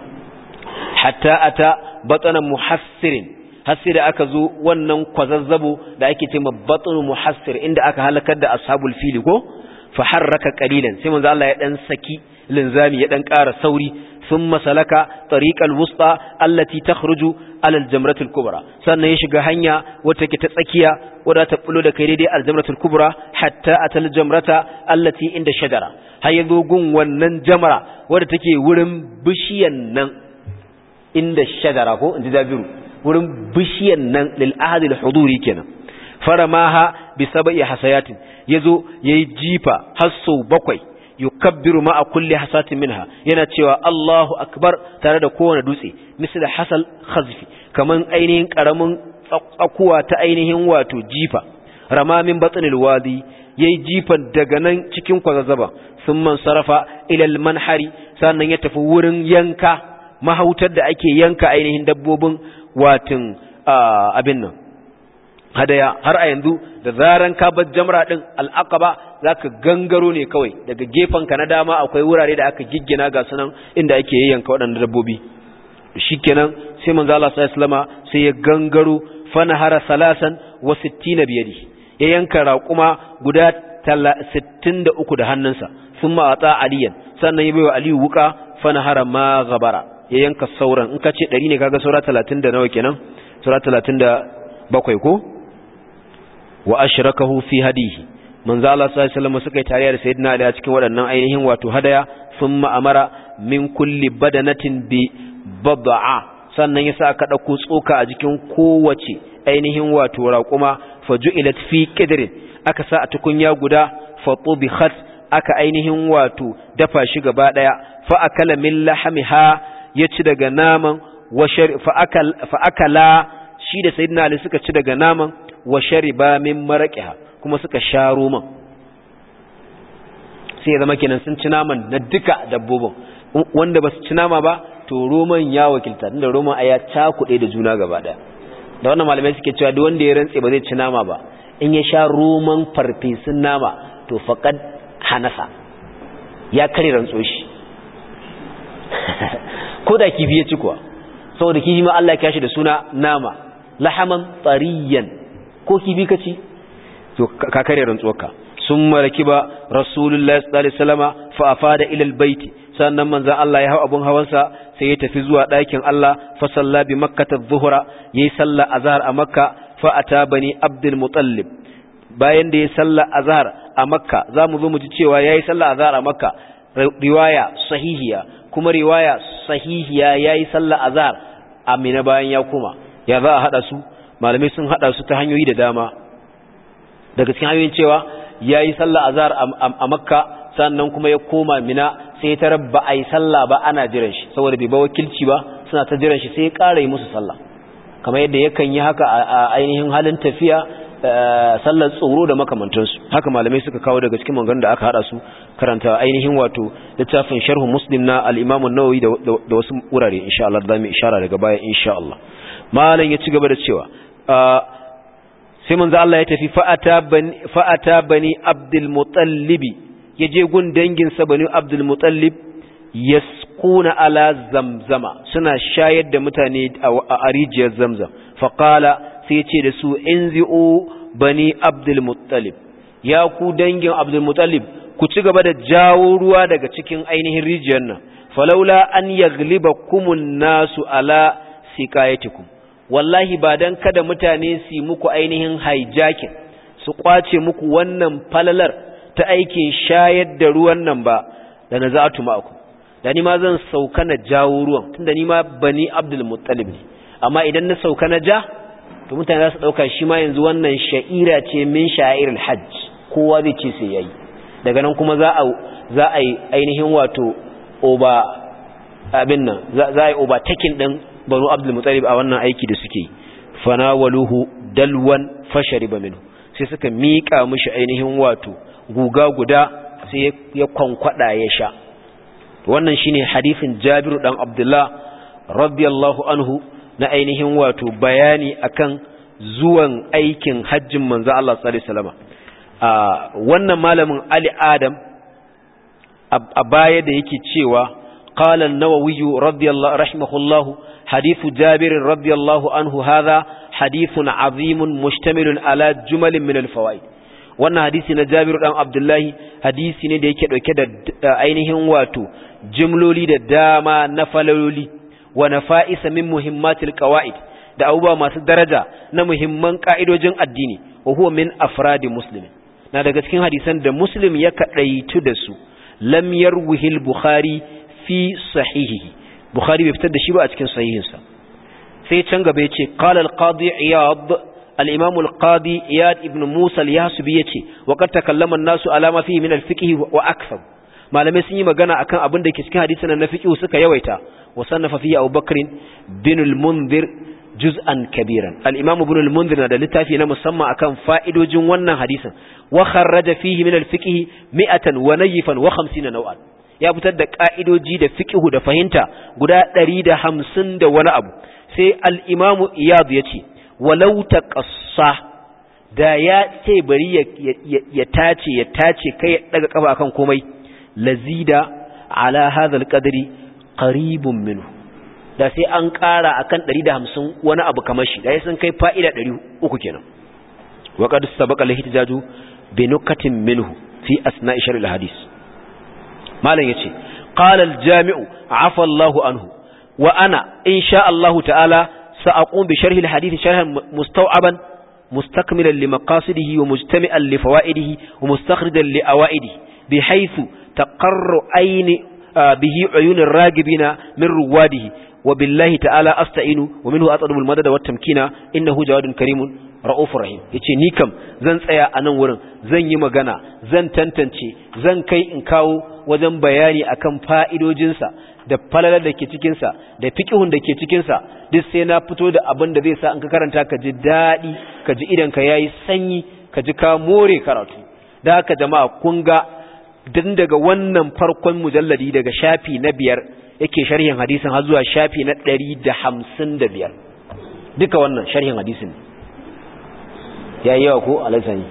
hatta ata batana muhassirin har sai da aka zo wannan kwazazzabo da ake cewa batnu muhassir inda aka halakar da ashabul fili ko fa harraka qalilan sai manzo Allah ya dan saki linzami ya dan ƙara sauri thumma salaka tariqal wusta allati takhruju ala aljamratul kubra sannan ya shiga hanya wata ke ta tsakiya wadda ta bulo da kai daidai aljamratul kubra hatta atal jamrata allati inda shajara har yazo gun wannan jamra wadda take wurin bishiyan nan inda shajara ko inda Jabiru wurin bishiyan nan lil ahadi al huduri kenan faramaha bi sab'i hasayatin yazo yayi jifa har sau 7 yukabbiru ma'a kulli hasatin minha yana cewa Allahu akbar tare da kowane dutse misali hasal khazfi kaman ainihin karamin tsakuwa ta ainihin wato jifa ramamin batnil wadi yayi jifan daga nan cikin kwazazzaba thumma sarafa ila al manhari sannan ya tafi wurin yanka mahautar da ake yanka ainihin dabbobin watin abin nan hadaya har a yanzu da zaran ka bar jamra din al-aqaba zaka gangaro ne kawai daga gefen ka na dama akwai wurare da aka giggina ga sunan inda ake yanka waɗannan dabbobi shikenan sai manzo Allah sallallahu alaihi wasallama sai ya gangaro fanahara salasan wa 60 biyadi ya yanka raquma guda 63 da hannunsa thumma ata aliyan sannan ya baiwa aliyu wuka fanahara ma gabara ya yanka sauran in ka ce 100 ne kaga saura 30 da nawa kenan saura 37 ko wa ashrakahu fi hadihi manzo Allah sallallahu alaihi wasallam suka yi tariya da sayyidina Ali a cikin waɗannan ainihin wato hadaya thumma amara min kulli badanatin bi bad'a sannan yasa aka dauko tsoka a jikin kowace ainihin wato raquma faju'ilat fi qidrin aka sa a tukunya guda fatubikhat aka ainihin wato dafa shi gaba daya fa akala min lahmiha yaci daga naman wa fa akala shi da sayyidina Ali suka ci daga naman wa shariba min maraqiha kuma suka sha roman sai ya zama kenan sun ci naman na duka dabbobin wanda ba su ci nama ba to roman ya wakilta inda roman aya cakuɗe da juna gaba daya da wannan malamai suke cewa duk wanda ya rantse ba zai ci nama ba in ya sha roman farfesun nama to faqad hanasa ya kare rantso shi ko da kifi ya ci kuwa saboda kifi ma Allah ya kashi da suna nama lahaman tariyan ko kifi ka ci to ka kare rantsuwarka summa rakiba rasulullahi sallallahu alaihi wasallama fa afada ila albayt sannan manzon Allah ya hau abun hawansa sai ya tafi zuwa ɗakin Allah fa salla bi makkah adh-dhuhra yayi sallah azhar a makka fa ata bani abdul muttalib bayan da ya salla azhar a Makka zamu zo mu ji cewa yayi salla azhar a Makka riwaya sahihiya kuma riwaya sahihiya yayi salla azhar a Mina bayan ya koma ya za a hada su malamai sun hada su ta hanyoyi da dama daga cikin hanyoyin cewa yayi salla azhar a Makka sannan kuma ya koma Mina sai ya tarabba ai salla ba ana jiran shi saboda bai ba wakilci ba suna ta jiran shi sai ya ƙara yi musu sallah kamar yadda yakan yi haka a ainihin halin tafiya sallar tsoro da makamantansu haka malamai suka kawo daga cikin maganganun da aka hada su karanta ainihin wato littafin sharh muslim na al-imam an-nawawi da wasu wurare insha Allah zamu ishara daga baya insha Allah malam ya ci gaba da cewa sai manzo Allah ya tafi fa'ata bani abdul muttalib yaje gun dangin sa bani abdul muttalib yasquna ala zamzama suna shayar da mutane a rijiyar zamzam faqala sai ce da su inzi'u bani abdul muttalib ya ku dangin abdul muttalib ku ci gaba da jawo ruwa daga cikin ainihin rijiyar nan falaula an yaghlibakumun nasu ala siqayatikum wallahi ba dan kada mutane su muku ainihin hijacking su kwace muku wannan falalar ta aikin shayar da ruwan nan ba da nazatu ma'akum da ni ma zan sauka na jawo ruwan tunda ni ma bani abdul muttalib ne amma idan na sauka na ja to mutane za su dauka shi ma yanzu wannan sha'ira ce min sha'irul hajj kowa zai ce sai yayi daga nan kuma za a yi ainihin wato abin nan za a yi overtaking din banu abdul muttalib a wannan aiki da suke fanawaluhu dalwan fashariba minhu sai suka mika mishi ainihin wato guga guda sai ya kwankwada ya sha wannan shine hadisin Jabir dan Abdullah radiyallahu anhu na ainihin wato bayani akan zuwan aikin hajjin manzo Allah sallallahu alaihi wasallam wannan malamin Ali Adam a baya da yake cewa qala an-Nawawi radiyallahu rahimahullahu hadithu Jabir radiyallahu anhu hadha hadithun azimun mustamilun ala jumalin min al-fawaid wannan hadisi na Jabir dan Abdullahi hadisi ne da yake dauke da ainihin wato jimloli da dama na falaloli wa nafa'isa min muhimmatil qawaid da abubuwa masu daraja na muhimman ka'idojin addini wa huwa min afradi muslim na daga cikin hadisan da muslim ya kadaitu da su lam yarwihi al-bukhari fi sahihihi bukhari bai fitar da shi ba a cikin sahihinsa sai can gaba yace qala al-qadi iyad al-imam al-qadi iyad ibn musa al-yahsubi yace wa qad takallama an-nasu ala ma fihi min al-fiqh wa akthar malamai sun yi magana akan abin da ke cikin hadisin na fiqh suka yawaita wa sannafa fihi Abu Bakr bin al-Mundhir juz'an kabiran al-Imam ibn al-Mundhir na da littafi na musamman akan fa'idojin wannan hadisin wa kharraja fihi min al-fiqh 150 naw'an ya fitar da ka'idoji da fiqh da fahimta guda 150 da wani abu sai al-Imam Iyad yace walau taqassa da ya ce bari ya tace kai ya daga kafa akan komai lazida ala hadha alqadri qaribun minhu da sai an ƙara akan 150 wani abu kamar shi dai sun kai fa'ida 300 kenan wa qad sabaqa al-ihtijaju bi nukatin minhu fi asna'i sharh al-hadith malan yace qala al-jami'u afa Allahu anhu wa ana insha Allah ta'ala sa'aqum bi sharh al-hadith sharhan mustaw'aban mustakmilan li maqasidihi wa mujtami'an li fawaidihi wa mustakhrijan li awaidihi bihaythu تقر عين به عيون الراغبين من رواده وبالله تعالى أستعين ومنه أطلب المدد والتمكين إنه جواد كريم رؤوف رحيم yace ni kam zan tsaya a nan wurin zan yi magana zan tantance zan kai in kawo wajen bayani akan fa'idojinsa da falalar da ke cikin sa da fiqhun da ke cikin sa duk sai na fito da abin da zai sa in ka karanta ka ji dadi ka ji idan ka yayi sanyi ka ji ka more karatu da haka jama'a kun ga dan daga wannan farkon mujalladi daga shafi na 5 yake sharhin hadisin har zuwa shafi na 155 duka wannan sharhin hadisin yayi yawa ko alasani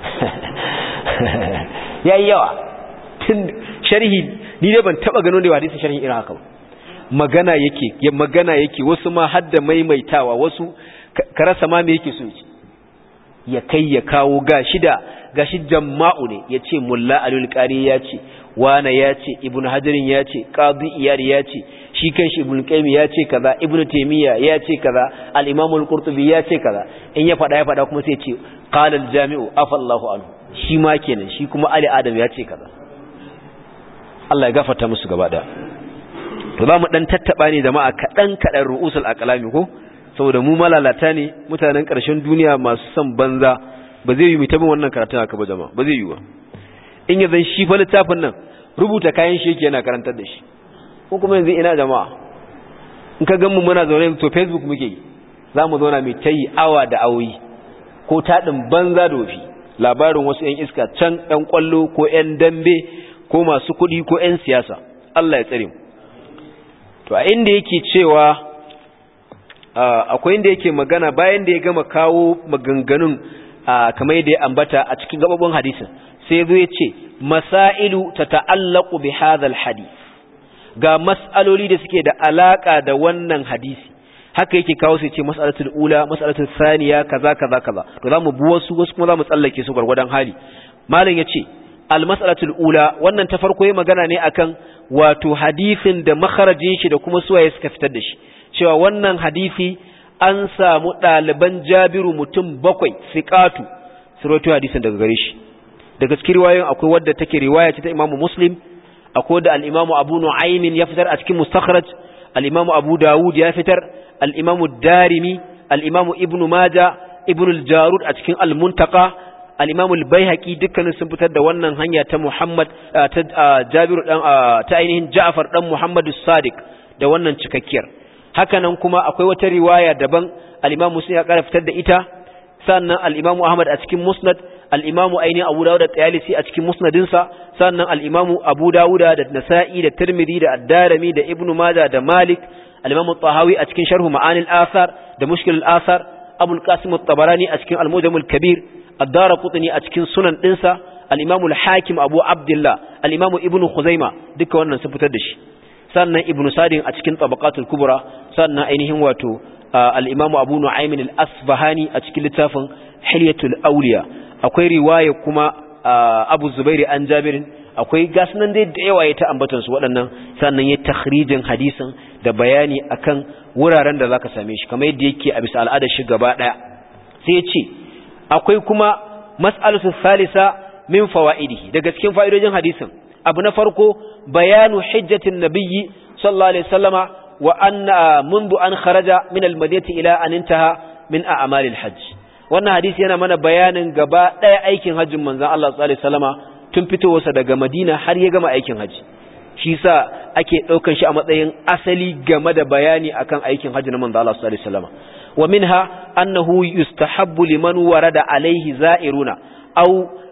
yayi yawa tun sharhi ni dai ban taba gano da hadisin sharhin irin haka ba magana yake wasu ma hadda maimaitawa wasu karasa ma me yake so ya kai ya kawo gashi jamma'u ne yace mulla alul qari yace wana yace ibnu hajarin yace qadi iyar yace shi kanshi ibn qayyim ya ce kaza, ibn taymiya ya ce kaza, al-imam al-qurtubi ya ce kaza, in ya fada kuma sai ya ce qala al-jami'u afallahu anhu, shi ma kenan, shi kuma ali adam ya ce kaza. Allah ya gafarta musu gaba daya. To za mu dan tattaba ne jama'a kadan ru'usul aqlami ko, saboda mu malalata ne, mutanen karshen duniya masu son banza, ba zai yi mutabin wannan karatun haka ba jama'a, ba zai yi ba. In ya zan shi fa littafin nan rubuta kayan shi yake yana karantar da shi, ko kuma yanzu ina jama'a in ka ganmu muna zaune to Facebook muke yi, za mu zauna mai tayi awa da awoyi ko taɗin banza da wafi, labarin wasu 'yan iska can, 'yan kwallo ko 'yan dambe ko masu kuɗi ko 'yan siyasa. Allah ya tsare mu. To a inda yake cewa akwai inda yake magana bayan da ya gama kawo maganganun kamar yadda ya ambata a cikin gababban hadisin, sai zo ya ce masailu tata'allaqu bi hadha al-hadith, ga mas'aloli da suke da alaka da wannan hadisi. Haka yake kawo sai ce mas'alatul ula, mas'alatul thaniya, kaza kaza kaza. To zamu bi wasu kuma zamu tsallake su gurgurdan hali. Malam yace al-mas'alatul ula, wannan ta farko yayin magana ne akan wato hadisin da makharajin shi da kuma suwaye suka fitar da shi, cewa wannan hadisi an samu ɗaliban Jabiru mutum 7 fiqatu su rawaito hadisin daga gare shi. Daga cikin riwayoyin akwai wadda take riwaya ta Imam Muslim, akwai da al-Imam Abu Nu'aym ya fitar a cikin Mustakhraj, al-Imam Abu Dawud ya fitar, al-Imam Ad-Darimi, al-Imam Ibn Majah, Ibn al-Jarud a cikin Al-Muntaqa, al-Imam al-Baihaqi, dukkanin sun fitar da wannan hanya ta Muhammad ta Jabiru dan ta ainihin Ja'far dan Muhammad as-Sadiq da wannan cikakkiyar. Hakanan kuma akwai wata riwaya daban al-Imam Muslim ya kara fitar da ita, sannan al-Imam Ahmad a cikin Musnad, al-Imam ainihin Abu Dawud da Tayalisi a cikin musnadinsa, sannan al-Imam Abu Dawud da Nasa'i da Tirmidhi da Ad-Darimi da Ibn Majah da Malik, al-Imam At-Tahawi a cikin Sharh Ma'ani al-Athar da Mushkil al-Athar, Abu al-Qasim At-Tabarani a cikin Al-Mujam al-Kabir, Ad-Daraqutni a cikin Sunan dinsa, al-Imam al-Hakim Abu Abdullah, al-Imam Ibn Khuzaimah, duka wannan sun fitar da shi. Sannan Ibn Sa'd a cikin Tabaqatul Kubra, sannan ainihin wato al-Imam Abu Nu'aym al-Asbahani a cikin littafin Hilyatul Awliya. Akwai riwaya kuma Abu Zubair an Jabirin, akwai gasnan dai da yawa ya ta ambatan su waɗannan, sannan ya takhrijin hadisin da bayani akan wuraren da zaka same shi kamar yadda yake a bisa al'adar shi gaba daya. Sai ya ce akwai kuma mas'alatu thalitha min fawaidihi, daga cikin fa'idojin hadisin abu na farko bayanu hujjatin nabiyyi sallallahu alaihi wasallama wa anna mundu an kharaja min al-madinati ila an intaha min a'malil hajj. Wannan hadisi yana mana bayanin gaba ɗaya aikin hajjin manzon Allah sallallahu alaihi wasallama tun fitowarsa daga Madina har ya gama aikin hajji. Shi sa ake ɗaukan shi a matsayin asali game da bayani akan aikin hajji na manzon Allah sallallahu alaihi wasallama. Wa minha annahu yustahabbu liman warada alaihi za'iruna aw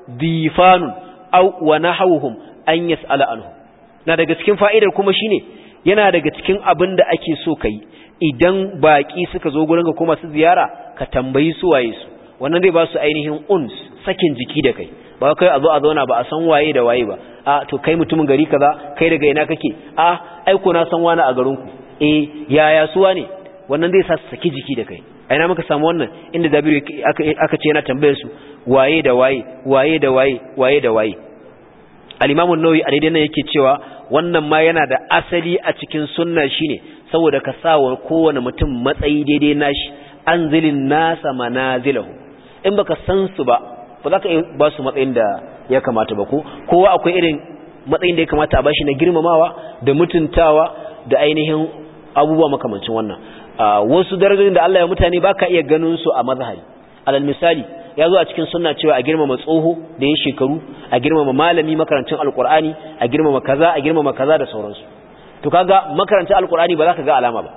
difanun aw wa nahawhum an yas'ala anhu. Na daga cikin fa'idar kuma shine yana daga cikin abin da ake so kai idan baki suka zo gurin ka kuma su ziyara ka tambayi su waye su, wannan zai ba su ainihin uns sakin jiki da kai, ba kai a zo a zauna ba a san waye da waye ba. A to kai mutumin gari kaza, kai daga ina kake? A ai ko na san wani a garin ku. Yaya suwa ne? Wannan zai sa su saki jiki da kai. A ina muka samu wannan inda Jabiru aka ce yana tambayar su waye da waye, waye da waye, waye da waye. Al-Imam an-Nawawi a daidai nan yake cewa wannan ma yana da asali a cikin sunna shine saboda ka sawa kowane mutum matsayi daidai nashi, anzilin nasa manazilahu. In baka san su ba za ka ba su matsayin da ya kamata ba, ko kowa akwai irin matsayin da ya kamata a bashi na girmamawa da mutuntawa da ainihin abubuwa makamancin wannan. Wasu darajojin da Allah ya mutane baka iya ganin su a mazhabi. Alal misali ya zo a cikin sunna cewa a girmama tsoho da ya shekaru, a girmama malami makarancin alkur'ani, a girmama kaza da sauransu. To kaga makarancin alkur'ani ba za ka ga alama ba,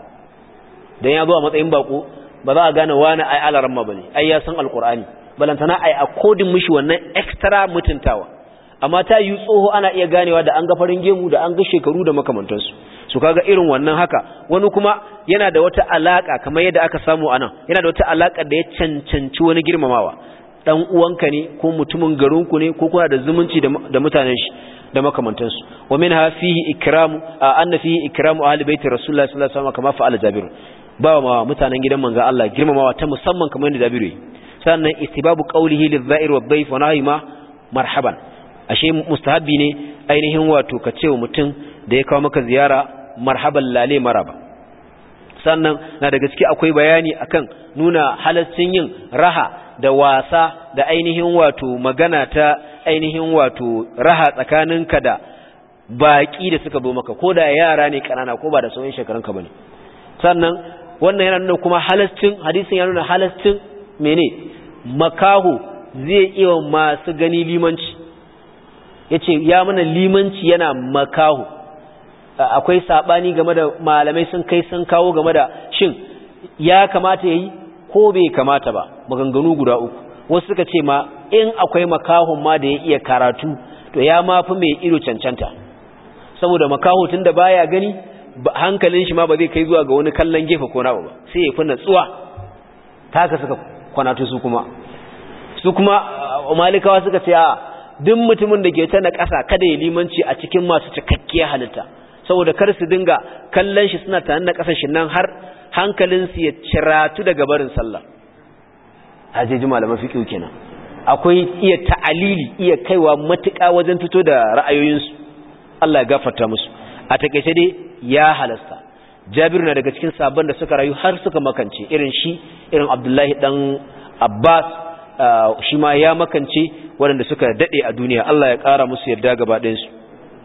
dan ya zo a matsayin bako ba za a gane wani ai alaramma bane, ai ya san alkur'ani, balantana ai according mishi wannan extra mutuntawa. Amma ta yi tsoho ana iya ganewa da an ga farin gemu da an ga shekaru da makamantansu. su kaga irin wannan haka. Wani kuma yana da wata alaka kamar yadda aka samu anan, yana da wata alaka da ya cancanci wani girmamawa, dan uwanka ne ko mutumin garinku ne ko kuna da zumunci da mutanen shi da makamantansu. Wa minha fihi ikramu anna fihi ikramu ahli baiti rasulullahi sallallahu alaihi wasallam kama fa'ala Jabir, ba ma mutanen gidan manzo Allah girmamawa ta musamman kamar yadda Jabir yi. Sannan istibabu qawlihi lidh-dha'ir wad-dayf wa nahima marhaban, ashe mustahabbi ne ainihin wato ka ce wa mutum da ya kawo maka ziyara marhaban lale maraba. Sannan na daga ciki akwai bayani akan nuna halaccin yin raha da wasa da ainihin wato magana ta ainihin wato raha tsakaninka da baki da suka zo maka, ko da yara ne kanana ko ba da sauran shekarunka bane. Sannan wannan yana nuna kuma halaccin, hadisin ya nuna halaccin mene, makaho zai iya masu gani limanci. Yace ya mana limanci yana makaho. Akwai sabani game da malamai sun kai sun kawo game da shin ya kamata yayi ko bai kamata ba, maganganu guda uku. Wasu suka ce ma in akwai makahon ma da ya iya karatu to ya mafi mai ido cancanta, saboda makaho tunda baya gani hankalin shi ma ba zai kai zuwa ga wani kallon gefe ko nawa ba, sai ya fi natsuwa. Taka suka kwanato su kuma malikawa suka ce a duk mutumin da ke ta na ƙasa kada ya limanci a cikin masu cikakkiyar halitta, saboda kar su dinga kallon shi suna tare na ƙasar shi nan har hankalinsu ya ciratu daga barin sallah. Hajeji malaman fiqh kenan. Akwai iya ta'alili, iya kaiwa matuƙa wajen fito da ra'ayoyinsu. Allah ya gafarta musu. A takeice dai ya halasta. Jabir na daga cikin sabon da suka rayu har suka makance, irin Abdullahi dan Abbas shi ma ya makance, waɗanda suka dade a duniya. Allah ya ƙara musu yarda gaba ɗayan su.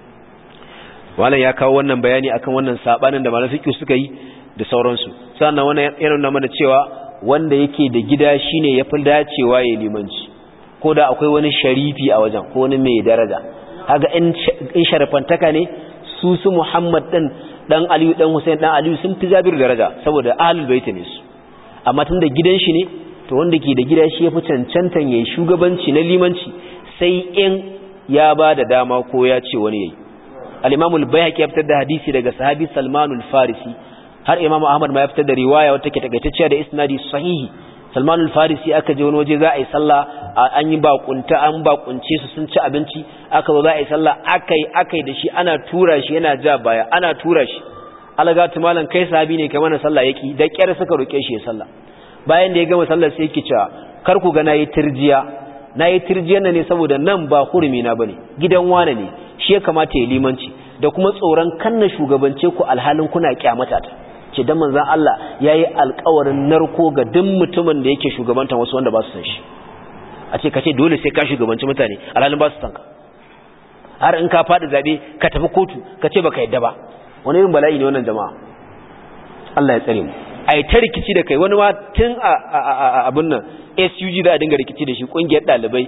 Malam ya kawo wannan bayani akan wannan sabanin da malaman fiqh suka yi da sauransu. Sannan wannan yana nuna mana cewa wanda yake da gida shine yafi dacewa ya limanci, ko da akwai wani sharifi a wajen ko wani mai daraja. Kaga in sharafantaka ne su Muhammad dan Aliyu dan Hussein dan Aliyu sun fi Jabir daraja saboda ahlul bait ne su. Amma tunda gidan shi ne, to wanda ke da gida shi yafi cancantan yayin shugabanci na limanci, sai in ya ba da dama ko ya ce wani yayi. Al-Imam al-Baihaqi ya fitar da hadisi daga sahabi Salman al-Farisi, har Imam Ahmad ma ya fitar da riwaya wata ke takaitacciya da isnadi sahihi. Salman al-Farisi aka je wani waje za a yi sallah, an yi bakunta, an bakunce su sun ci abinci, aka zo za a yi sallah, akai da shi ana tura shi yana ja baya, ana tura shi. Alagatu malam kai sahabi ne kai mana sallah yaki, da kyar suka roke shi ya sallah. Bayan da ya gama sallar sai yake cewa kar ku ga nayi tirjiyan ne saboda nan ba hurumi na bane, gidan wane ne, shi ya kamata ya limanci, da kuma tsoron kanna shugabance ku alhalin kuna kyamata ta. Ce dan manzon Allah yayi alƙawarin narko ga duk mutumin da yake shugabantar wasu wanda ba su san shi. A ce kace dole sai ka shugabanci mutane alhalin ba su san ka. Har in ka fadi zabe ka tafi kotu kace baka yadda ba. Wani irin bala'i ne wannan jama'a. Allah ya tsare mu. Ai ta rikici da kai, wani ma tun a abun nan SUG da a dinga rikici da shi, kungiyar dalibai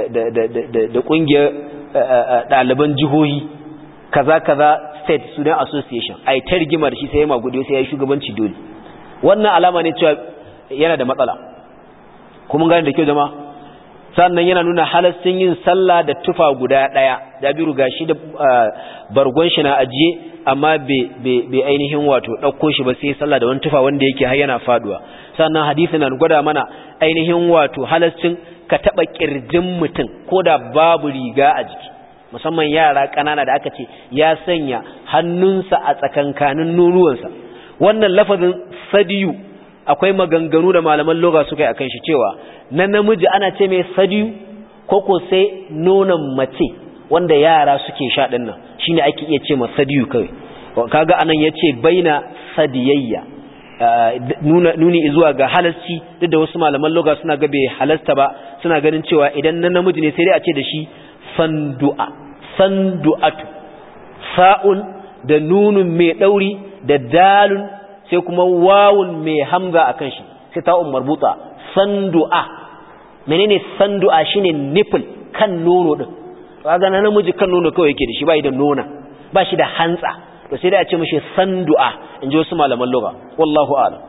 da kungiyar daliban jihohi kaza state student association, ai ta rigima da shi sai ya magudi sai ya yi shugabanci dole. Wannan alama ne cewa yana da matsala. Kuma gane da kyau jama'a. Sannan yana nuna halastin yin sallah da tufa guda daya. Jabiru gashi da bargon shi na ajiye, amma bai ainihin wato dauko shi ba, sai sallah da wani tufa wanda yake har yana faduwa. Sannan hadisi na gwada mana ainihin wato halastin ka taba kirjin mutum koda babu riga a jiki, musamman yara kanana da aka ce ya sanya hannunsa a tsakankanin nonuwansa. Wannan lafazin sadiyu akwai maganganu da malaman lugha suka yi akan shi, cewa na namiji ana ce mai sadiyu ko sai nonon mace wanda yara suke sha din nan shine ake iya ce ma sadiyu kai. Kaga anan yace baina sadiyayya, nuni zuwa ga halasci, duk da wasu malaman lugha suna ga bai halasta ba, suna ganin cewa idan na namiji ne sai dai a ce da shi sandu'atu, sa'un da nunun mai dauri da dalun sai kuma wawun mai hamza akan shi sai ta'un marbuta, sandu'a. Menene sandu'a? Shine nipple, kan nono din. Kaga na namiji kan nono kawai yake da shi, bai da nona, ba shi da hantsa, to sai dai a ce mishi sandu'a inji wasu malaman lugha, wallahu a'lam.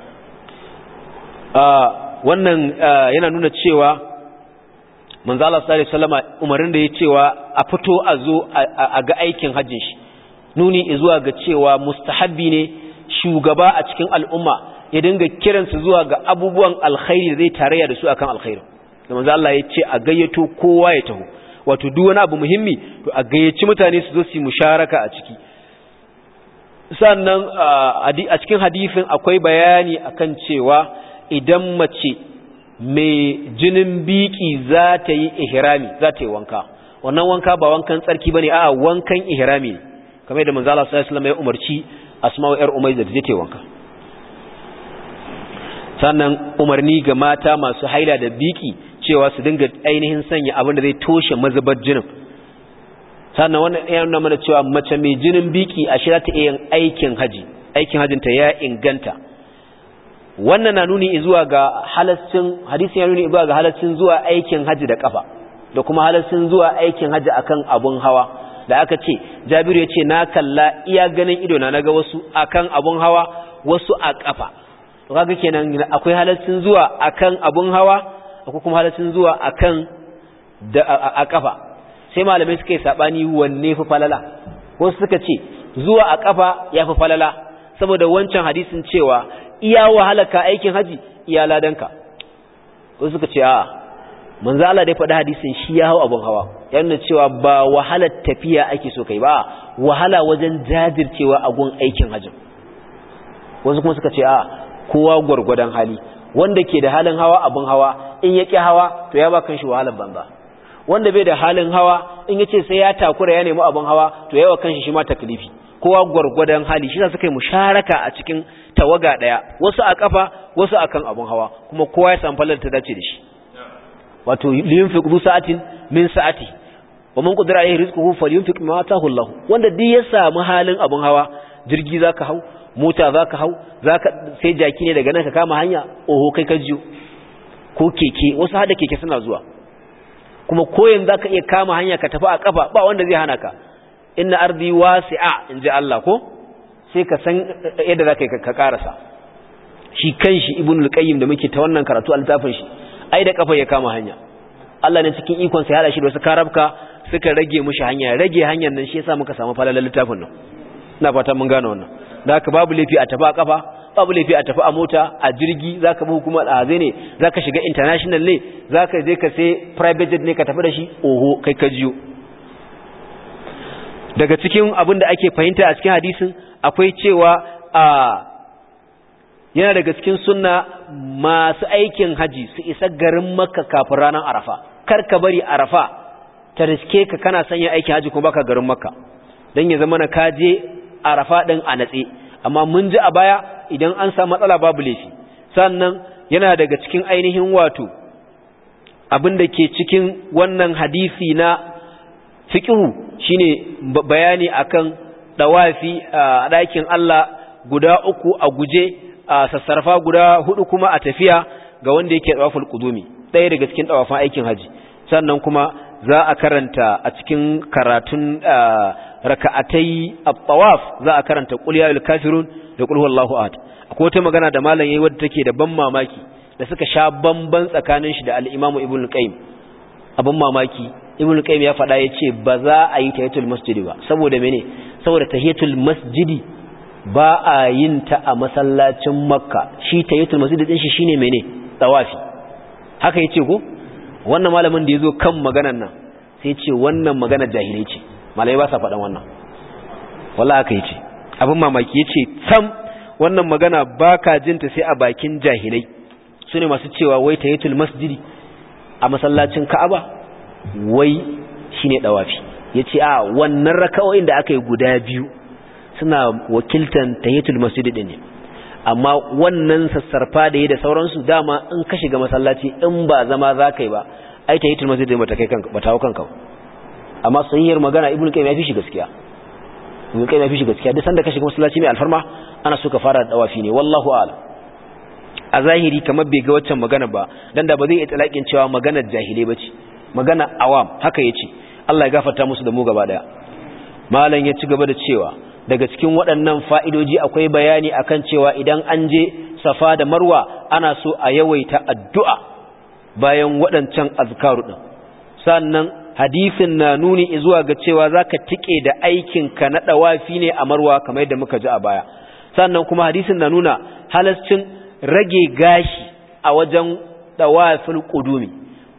Wannan yana nuna cewa manzo Allah sallallahu alaihi wasallam umarin da ya cewa a fito a zo a ga aikin hajjin shi, nuni zuwa ga cewa mustahabbi ne shugaba a cikin al'umma ya dinga kiransu zuwa ga abubuwan alkhairi da zai tarayya da su akan alkhairi. Da manzo Allah ya ce a gayyato kowa ya taho, wato duk wani abu muhimmi to a gayyaci mutane su zo su yi musharaka a ciki. Sannan a cikin hadisin akwai bayani akan cewa idan mace mai jinin biki za ta yi ihrami, za ta yi wanka, wannan wanka ba wankan tsarki bane, a'a wankan ihrami ne. kamar da manzo Allah sallallahu alaihi wasallam ya umarci Asma'u yar Umayz da take wanka. Sannan umarni ga mata masu haila da biki cewa su dinga ainihin sanya abin da zai toshe mazubar jinin. Sannan wannan yana nuna mana cewa mace mai jinin biki a shirya ta yin aikin hajinta ya inganta. Wannan na nuni zuwa ga halaccin hadisin ya nuni zuwa ga halaccin zuwa aikin haji da kafa da kuma halaccin zuwa aikin haji akan abun hawa da aka ce Jabiru ya ce na kalla iya ganin ido na naga wasu akan abun hawa wasu a kafa. To kaga kenan akwai halaccin zuwa akan abun hawa akwai kuma halaccin zuwa akan a kafa. Sai malamai suka yi sabani wanne fi falala. Wasu suka ce zuwa a kafa yafi falala saboda wancan hadisin cewa iya wahalaka aikin haji iya ladanka. Wasu suka ce a manzo Allah dai faɗa hadisin shi ya hau abun hawa yana cewa ba wahalar tafiya ake so kai ba wahala wajen jajircewa a gun aikin hajji. Wasu kuma suka ce a kowa gwargwadon hali wanda ke da halin hawa abun hawa in yake hawa to ya ba kanshi wahalar banza wanda bai da halin hawa in yace sai ya takura ya nemi abun hawa to yawa kanshi shi ma taklifi. Kowa gwargwadon hali shi suka yi musharaka a cikin tawaga daya wasu a kafa wasu akan abun hawa kuma kowa ya samu fallar ta dace da shi. Wato liyunfiq zu sa'atin min sa'ati wa man qadara alayhi rizquhu falyunfiq mimma ataahu Allah. Wanda duk ya samu halin abun hawa jirgi zaka hau mota zaka hau zaka sai jaki ne daga nan ka kama hanya oho kai ka jiyo ko keke wasu hada keke suna zuwa kuma koyin zaka iya kama hanya ka tafi a kafa ba wanda zai hana ka. Inna ardi wasi'a inji Allah ko sai ka san yadda zaka ka karasa. Shi kanshi Ibnul Qayyim da muke ta wannan karatu a littafin shi ai da kafa ya kama hanya. Allah ne cikin ikon sa ya hada shi da wasu karabka suka rage mushi hanya rage hanyar nan shi yasa muka samu falalan littafin nan. Ina fata mun gane wannan. Da haka babu lafi a tafi a kafa babu lafi a tafi a mota a jirgi zaka bi hukumar azai ne zaka shiga international ne zaka je ka sai private jet ne ka tafi da shi oho kai ka jiyo. Daga cikin abin da ake fahimta a cikin hadisin akwai cewa yana daga cikin sunna masu aikin haji su isa garin Makka kafin ranar Arafa. Kar ka bari Arafa ta riske ka kana sanya aikin haji kuma baka garin Makka dan ya zama na kaje Arafa din a natse. Amma mun ji a baya idan an samu matsala babu laifi. Sannan yana daga cikin ainihin wato abin da ke cikin wannan hadisi na fiqhu shine bayani akan dawafi a ɗakin Allah guda 3 a guje a sassarfa guda 4 kuma a tafiya ga wanda yake dawaful qudumi ɗaya daga cikin dawafan aikin haji. Sannan kuma za a karanta a cikin karatun raka'atai at-tawaf za a karanta qul ya ayyuhal kafirun da qul huwallahu ahad. Akwai wata magana da malam yayi wadda take da ban mamaki da suka sha bamban tsakanin shi da al-Imam Ibn Qayyim. Abin mamaki Ibn Qayyim ya faɗa yace ba za a yi tahiyatul masjidi ba saboda mene saboda tahiyatul masjidi ba a yin ta a masallacin Makka shi tahiyatul masjidi din shi shine mene tawafi haka yace ko wannan malamin da yazo kan maganar nan sai yace wannan magana jahilai ce malai ba sa faɗan wannan wallahi haka yace abin mamaki yace sam wannan magana baka jinta sai a bakin jahilai sune masu cewa wai tahiyatul masjidi a masallacin Ka'aba wai shine dawafi yace a wannan raka'o'in da aka yi guda biyu suna wakiltan tahiyatul masjid din ne amma wannan sassarfa da yi da sauransu dama in ka shiga masallaci in ba zama zakai ba ai tahiyatul masjid din ba ta kai kanka ba ta hawo kanka amma sahihiyar magana Ibn Qayyim ya fi shi gaskiya Ibn Qayyim ya fi shi gaskiya duk sanda ka shiga masallaci mai alfarma ana so ka fara da dawafi ne wallahu a'lam. A zahiri kamar bai ga waccan magana ba dan da ba zai itlaqin cewa maganar jahilai bace magana awam haka yace Allah ya gafarta musu da mu gaba daya. Malam ya ci gaba da cewa daga cikin waɗannan fa'idoji akwai bayani akan cewa idan an je Safa da Marwa ana so a yawaita addu'a bayan waɗancan azkaru din. Sannan hadisin na nuni zuwa ga cewa zaka tike da aikin ka na dawafi ne a Marwa kamar yadda muka ji a baya. Sannan kuma hadisin na nuna halascin rage gashi a wajen dawafil qudumi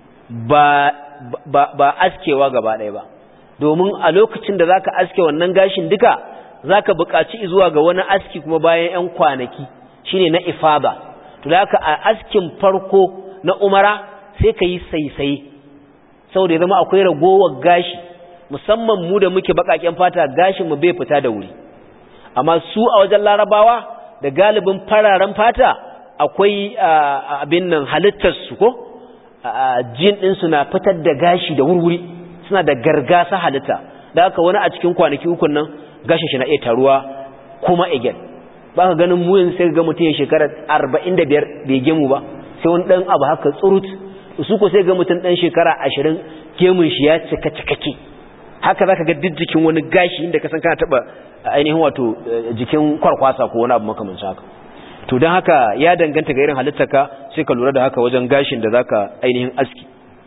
ba askewa gaba ɗaya ba domin a lokacin da zaka aske wannan gashin duka zaka buƙaci zuwa ga wani aski kuma bayan 'yan kwanaki shine na ifada to da haka a askin farko na umara sai ka yi saisaye saboda ya zama akwai ragowar gashi musamman mu da muke bakaken fata gashin mu bai fita da wuri, amma su a wajen larabawa da galibin fararen fata akwai abin nan halittar su ko jin din su na fitar da gashi da wurwuri, suna da gargasa halitta, da haka wani a cikin kwanaki ukun nan gashin shi na iya taruwa kuma again. Ba ka ganin mu yanzu sai ga mutum ya shekara 45 bai gemu ba, sai wani dan abu haka tsurut, su ko sai ga mutum dan shekara 20 gemun shi ya cika cikake. Haka zaka ga jikin wani gashi inda ka san kana taba ainihin wato jikin kwarkwasa ko wani abu makamancin haka. To dan haka ya danganta ga irin halittarka, sai ka lura da haka wajen gashin da zaka ainihin aski.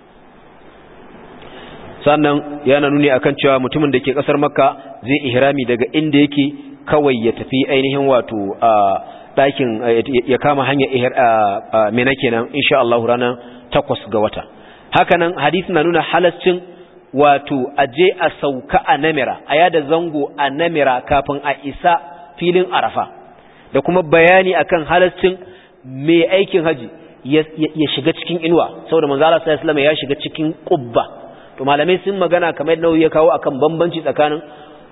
Sannan yana nuni akan cewa mutumin da ke kasar Makka zai ihrami daga inda yake kawai ya tafi ainihin wato ɗakin ya kama hanya Mina kenan insha Allah ranar 8 ga wata. Hakanan hadisi na nuna halascin wato aje a sauka a Namira, a yada zango a Namira kafin a isa filin Arafa, da kuma bayani akan halascin mai aikin haji ya shiga cikin inuwa, saboda manzo Allah sallallahu alaihi wasallam ya shiga cikin qubba. To malamai sun magana kamar Nawawi ya kawo akan bambanci tsakanin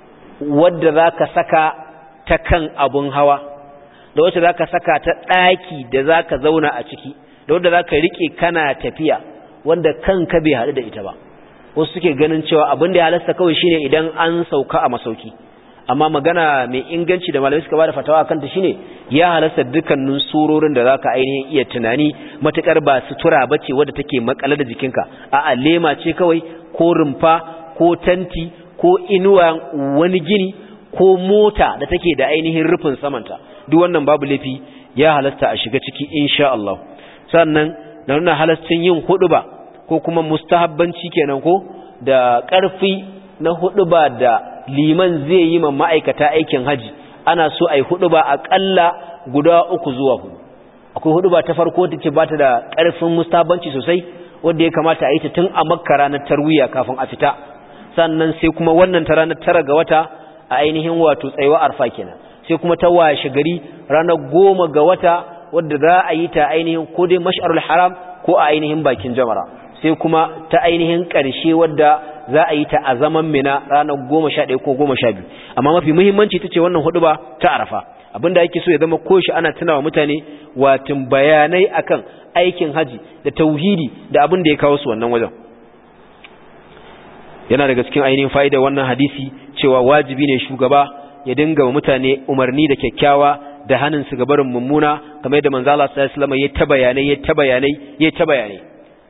wadda zaka saka ta kan abun hawa da wacce zaka saka ta daki da zaka zauna a ciki, da wadda zaka rike kana tafiya wanda kanka bai hadu da ita ba. Wasu suke ganin cewa abin da ya halasta kawai shine idan an sauka a masauki, amma magana mai inganci da malamai suka bada fatawa akan ta shine ya halasta dukkanin surorin da zaka ainihin iya tunani, matukar ba sutura bace wadda take makale da jikinka, a'a lema ce kawai ko rumfa ko tanti ko inuwa wani gini ko mota da take da ainihin rufin samanta, duk wannan babu laifi, ya halasta a shiga ciki insha Allah. Sannan na nuna halastin yin huduba ko kuma mustahabbanci kenan ko da ƙarfi na huduba da liman zai yi ma ma'aikata aikin haji, ana so ai huduba akalla guda 3 zuwa 4. Akwai huduba ta farko take bata da ƙarfin mustahabbanci sosai wanda ya kamata a yi ta tun a Makka ranar tarwiya kafin a fita, sannan sai kuma wannan ta ranar 9 ga wata a ainihin wato tsayuwa Arfa kenan, sai kuma ta washe gari ranar 10 ga wata wadda za a yi ta ainihin ko dai Mash'arul Haram ko a ainihin bakin Jamara, sai kuma ta ainihin ƙarshe wadda za a yi ta a zaman Mina ranar 11 ko 12. Amma mafi muhimmanci tace wannan huduba ta Arafa, abinda yake so ya zama koshi ana tunawa mutane watin bayanai akan aikin haji da tauhidi da abin da ya kawo su wannan wajen. Yana daga cikin ainihin fa'idar wannan hadisi cewa wajibi ne shugaba ya dinga wa mutane umarni da kyakkyawa da hanin su gabarin mummuna, kamar yadda manzo Allah sallallahu alaihi wasallam ya ta bayanai.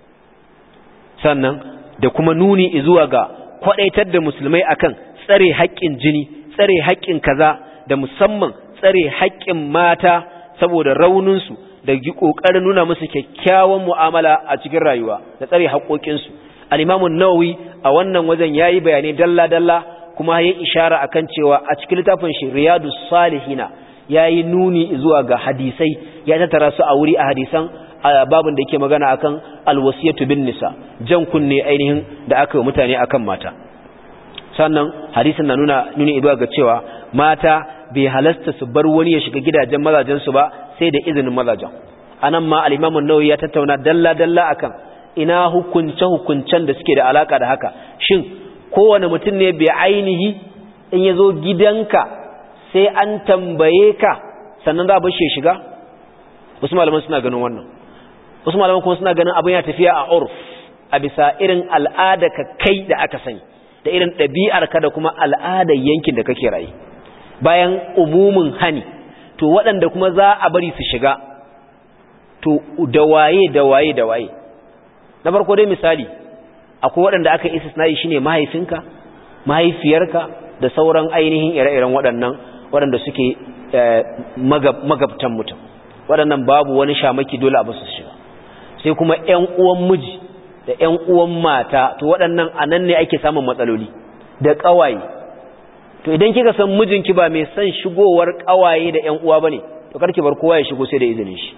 Sannan da kuma nuni zuwa ga kwadaitar da musulmai akan tsare haƙƙin jini, tsare haƙƙin kaza, da musamman tsare haƙƙin mata saboda rauninsu, da ƙoƙarin nuna musu kyakkyawan mu'amala a cikin rayuwa da tsare haƙoƙinsu. Al-Imam an-Nawawi a wannan wajen yayi bayanai dalla-dalla, kuma yayi ishara akan cewa a cikin littafin shi Riyadus Salihina yayi nuni zuwa ga hadisai, ya tattara su a wuri a hadisan babin da yake magana akan alwasiyatu bin nisa, jan kunne ainihin da aka yi mutane akan mata. Sannan hadisin na nuni zuwa ga cewa mata bai halasta su bar wani ya shiga gidajen mazajen su ba sai da izinin mazajen. Anan ma al-Imam an-Nawawi ya tattauna dalla-dalla akan ina hukuncen da suke da alaka da haka. Shin kowane mutum ne bai ainihi in yazo gidanka sai an tambaye ka sannan za a bar shi shiga? Wasu malaman suna ganin wannan. Wasu malaman kuma suna ganin abin ya tafiya a urf, a bisa irin al'ada ka kai da aka sani, da irin ɗabi'ar ka da kuma al'adar yankin da kake rayu. Bayan umumin hani, to waɗanda kuma za a bari su shiga, to da waye. Na farko dai misali, akwai waɗanda aka istisna'i shine mahaifinka, mahaifiyarka da sauran ainihin ire-iren waɗanda suke magabtan mutum. Waɗannan babu wani shamaki dole a basu shiga. Sai kuma ƴan uwan miji da ƴan uwan mata, to waɗannan anan ne ake samun matsaloli da ƙawaye. To idan kika san mijinki ba mai son shigowar ƙawaye da ƴan uwa bane, to karki bar kowa ya shigo sai da izinin shi.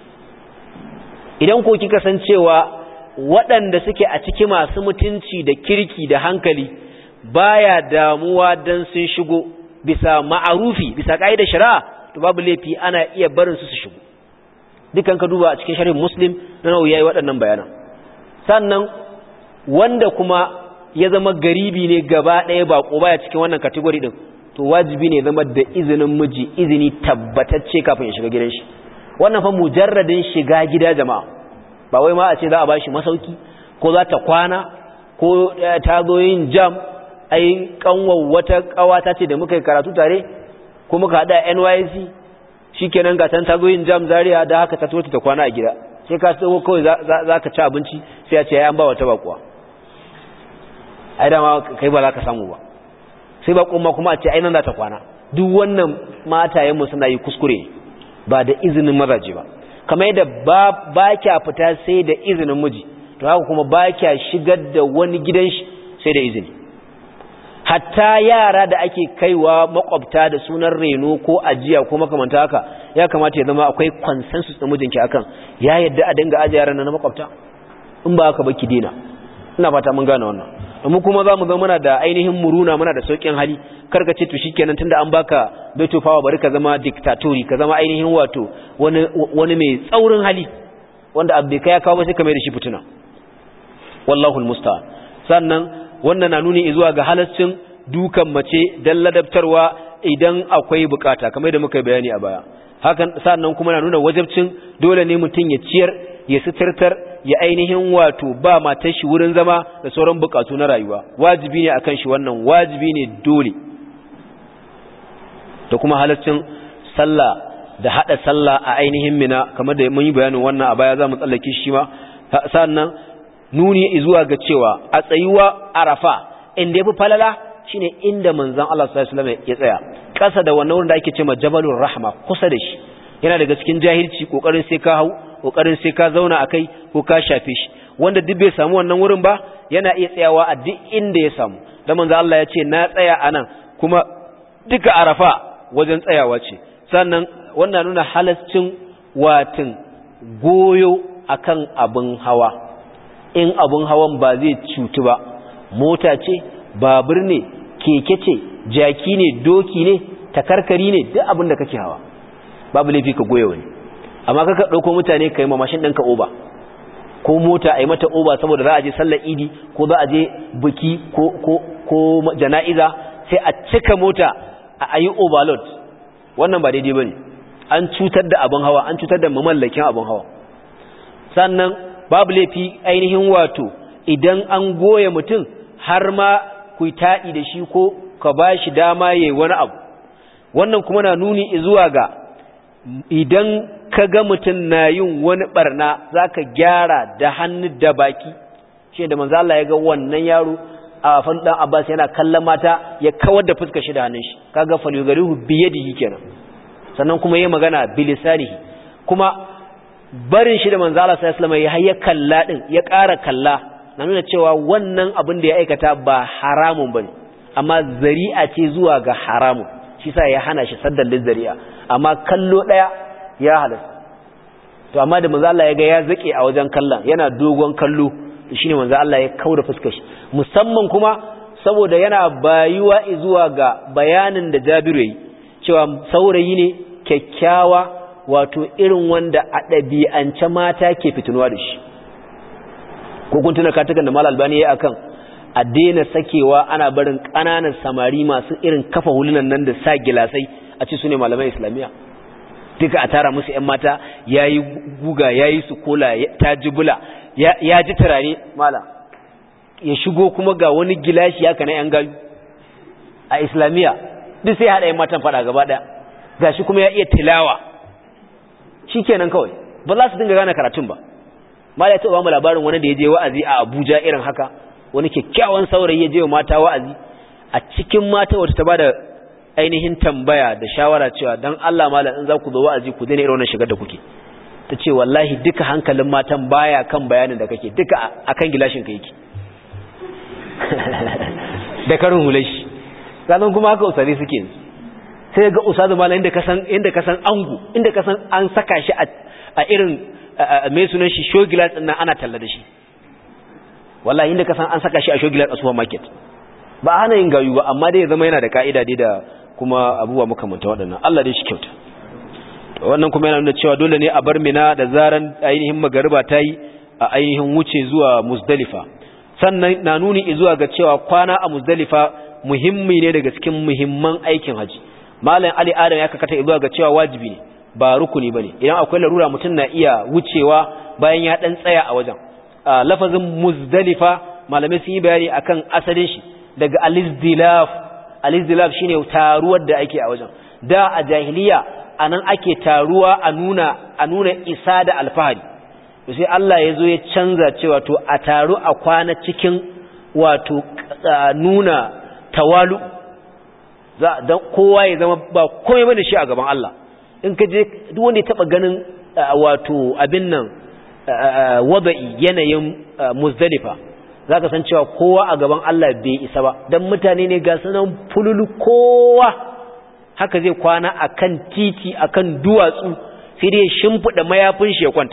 Idan ko kika san cewa waɗanda suke a ciki masu mutunci da kirki da hankali baya damuwa dan sun shigo bisa ma'arufi, bisa kaidar shari'a, to babu laifi ana iya barin su shigo. Dukan ka duba a cikin sharhin Muslim na Nawawi yayi waɗannan bayanan. Sannan wanda kuma ya zama garibi ne gaba ɗaya bako baya cikin wannan category din to wajibi ne zama da izinin miji, izini tabbatacce kafin ya shiga gidan shi. Wannan fa mujarradin shiga gida jama'a, ba wai ma a ce za a bashi masauki ko za ta kwana ko ta zo yin jam, ai kanwar wata kawata ce da muka yi karatu tare ko muka hada NYSC shikenan ga ta zo yin jam Zaria da haka ta zo ta kwana a gida, sai ka tsawo kawai za ka ci abinci sai a ce ya an ba wata bakuwa, ai dama kai ba za ka samu ba, sai ba kuma a ce ai nan za ta kwana. Duk wannan matayenmu suna yi kuskure ba da izinin mazaje ba, kamar yadda ba kya fita sai da izinin miji, to haka kuma ba kya shigar da wani gidan shi sai da izini. Hatta yara da ake kaiwa makwabta da sunan reno ko ajiya ko makamanta haka, ya kamata ya zama akwai consensus da mijinki akan ya yadda a dinga ajiye yaran na makwabta, in ba haka ba ki dena. Ina fata mun gane wannan. Mu kuma za mu zama muna da ainihin muruna, muna da saukin hali, karka ce to shikenan tunda an baka veto power bari ka zama dictatori, ka zama ainihin wato wani mai tsaurin hali wanda abbe kai ya kawo ba sai ka mai da shi fituna. Wallahu almusta'an. Sannan wannan na nuni zuwa ga halaccin dukan mace dan ladabtarwa idan akwai bukata kamar da muka bayani a baya. Hakan sannan kuma na nuna wajibcin dole ne mutum ya ciyar, ya sitirtar, ya ainihin wato ba matar shi wurin zama da sauran bukatu na rayuwa. Wajibi ne akan shi, wannan wajibi ne dole. Da kuma halaccin sallah da hada sallah a ainihin Mina kamar da mun yi bayanin wannan a baya, za mu tsallake shi ma. Sannan nuni zuwa ga cewa a tsayuwa Arafa inda yafi falala shine inda manzon Allah sallallahu alaihi wasallam ya tsaya, kasa da wannan wurin da ake cewa Jabalur Rahma, kusa da shi. Yana daga cikin jahilci kokarin sai ka hau, kokarin sai ka zauna akai ko ka shafe shi. Wanda duk bai samu wannan wurin ba yana iya tsayawa a duk inda ya samu. Dan manzon Allah ya ce na tsaya anan, kuma duka Arafa wajen tsayawa ce. Sannan wannan nuna halaccin watin goyo akan abin hawa, in abin hawan ba zai cutu ba, mota ce, babur ne, keke ce, jaki ne, doki ne, takarkari ne, duk abin da kake hawa babu laifi ka goya wani. Amma kaka ɗauko mutane ka yi ma mashin ɗinka oba, ko mota a yi mata oba saboda za a je sallar idi ko za a je biki ko jana'iza sai a cika mota a yi overload. Wannan ba daidai ba ne, an cutar da abin hawa, an cutar da mamallakin abin hawa. Sannan babu laifi ainihin wato idan an goya mutum har ma ku taɗi da shi ko ka ba shi dama ya yi wani abu. Wannan kuma na nuni zuwa ga idan ka ga mutum na yin wani barna za ka gyara da hannu da baki. Shi da manzo Allah ya ga wannan yaro a dan Abbas yana kallon mata ya kawar da fuskar shi da hannun shi, kaga falyugarihu biyadihi kenan. Sannan kuma yayi magana bilisanihi, kuma barin shi da manzo Allah sallallahu alaihi wasallam ya kalla din ya ƙara kalla na nuna cewa wannan abin da ya aikata ba haramun bane, amma zari'a ce zuwa ga haramun, shi sa ya hana shi saddan zari'a, amma kallo daya ya halasta. To amma da manzo Allah ya ga ya zake a wajen kallon, yana dogon kallo, shine manzo Allah ya kauda fuskar shi, musamman kuma saboda yana bayuwa zuwa ga bayanin da Jabiru yayi cewa saurayi ne kyakkyawa, wato irin wanda a ɗabi'ance mata ke fitinuwa da shi. Ko kun tuna katakan da Malam Albani yayi akan a daina sakewa ana barin ƙananan samari masu irin kafa hulunan nan da sa gilasai a ci su ne malamai Islamiyya, duka a tara musu ƴan mata, yayi guga, yayi su kola, ta jibula, ya ji turare malam, ya shigo kuma ga wani gilashi haka na ƴan gayu a Islamiyya, duk sai haɗa ƴan matan faɗa gaba ɗaya, gashi kuma ya iya tilawa. Shikenan kawai ba za su dinga gane karatun ba. Mala ya taɓa mu labarin wani da ya je wa'azi a Abuja irin haka, wani kyakkyawan saurayi ya je wa mata wa'azi, a cikin mata wata ta bada ainihin tambaya da shawara cewa dan Allah malam in za ku zo wa'azi ku daina irin wannan shigar da kuke. Ta ce wallahi duka hankalin matan baya kan bayanin da kake, duka akan gilashin ka yake da karin hulai shi. Sannan kuma haka usari suke yanzu, sai ga ustazu malam inda ka san angu, inda ka san an saka shi a irin mai sunan shi show glass din nan ana talla da shi, wallahi inda ka san an saka shi a show glass a supermarket. Ba hana yin gayu ba, amma dai ya zama yana da ka'ida dai da kuma abubuwa makamanta waɗannan. Allah dai shi kyauta. Wannan kuma yana nuna cewa dole ne a bar Mina da zaran ainihin magariba ta yi a ainihin wuce zuwa Muzdalifa. sannan na nuni zuwa ga cewa kwana a Muzdalifa muhimmi ne daga cikin muhimman aikin haji. Malam Ali Adam ya kakata zuwa ga cewa wajibi ne ba rukuni bane. Idan akwai larura mutum na iya wucewa bayan ya dan tsaya a wajen. Lafazin Muzdalifa malamai sun yi bayani akan asalin shi daga al-izdilaf. Al-izdilaf shine taruwar da ake a wajen. Da a jahiliya anan ake taruwa a nuna isa da alfahari. Sai Allah ya zo ya canza cewa to a taru a kwana cikin wato nuna tawalu, dan kowa ya zama ba komai bane shi a gaban Allah. In ka je duk wanda ya taba ganin wato abin nan wada'i yanayin Muzdalifa zaka san cewa kowa a gaban Allah bai isa ba, dan mutane ne ga sanan fululu, kowa haka zai kwana akan titi akan duwatsu, sai dai shimfida mayafin shi ya kwanta.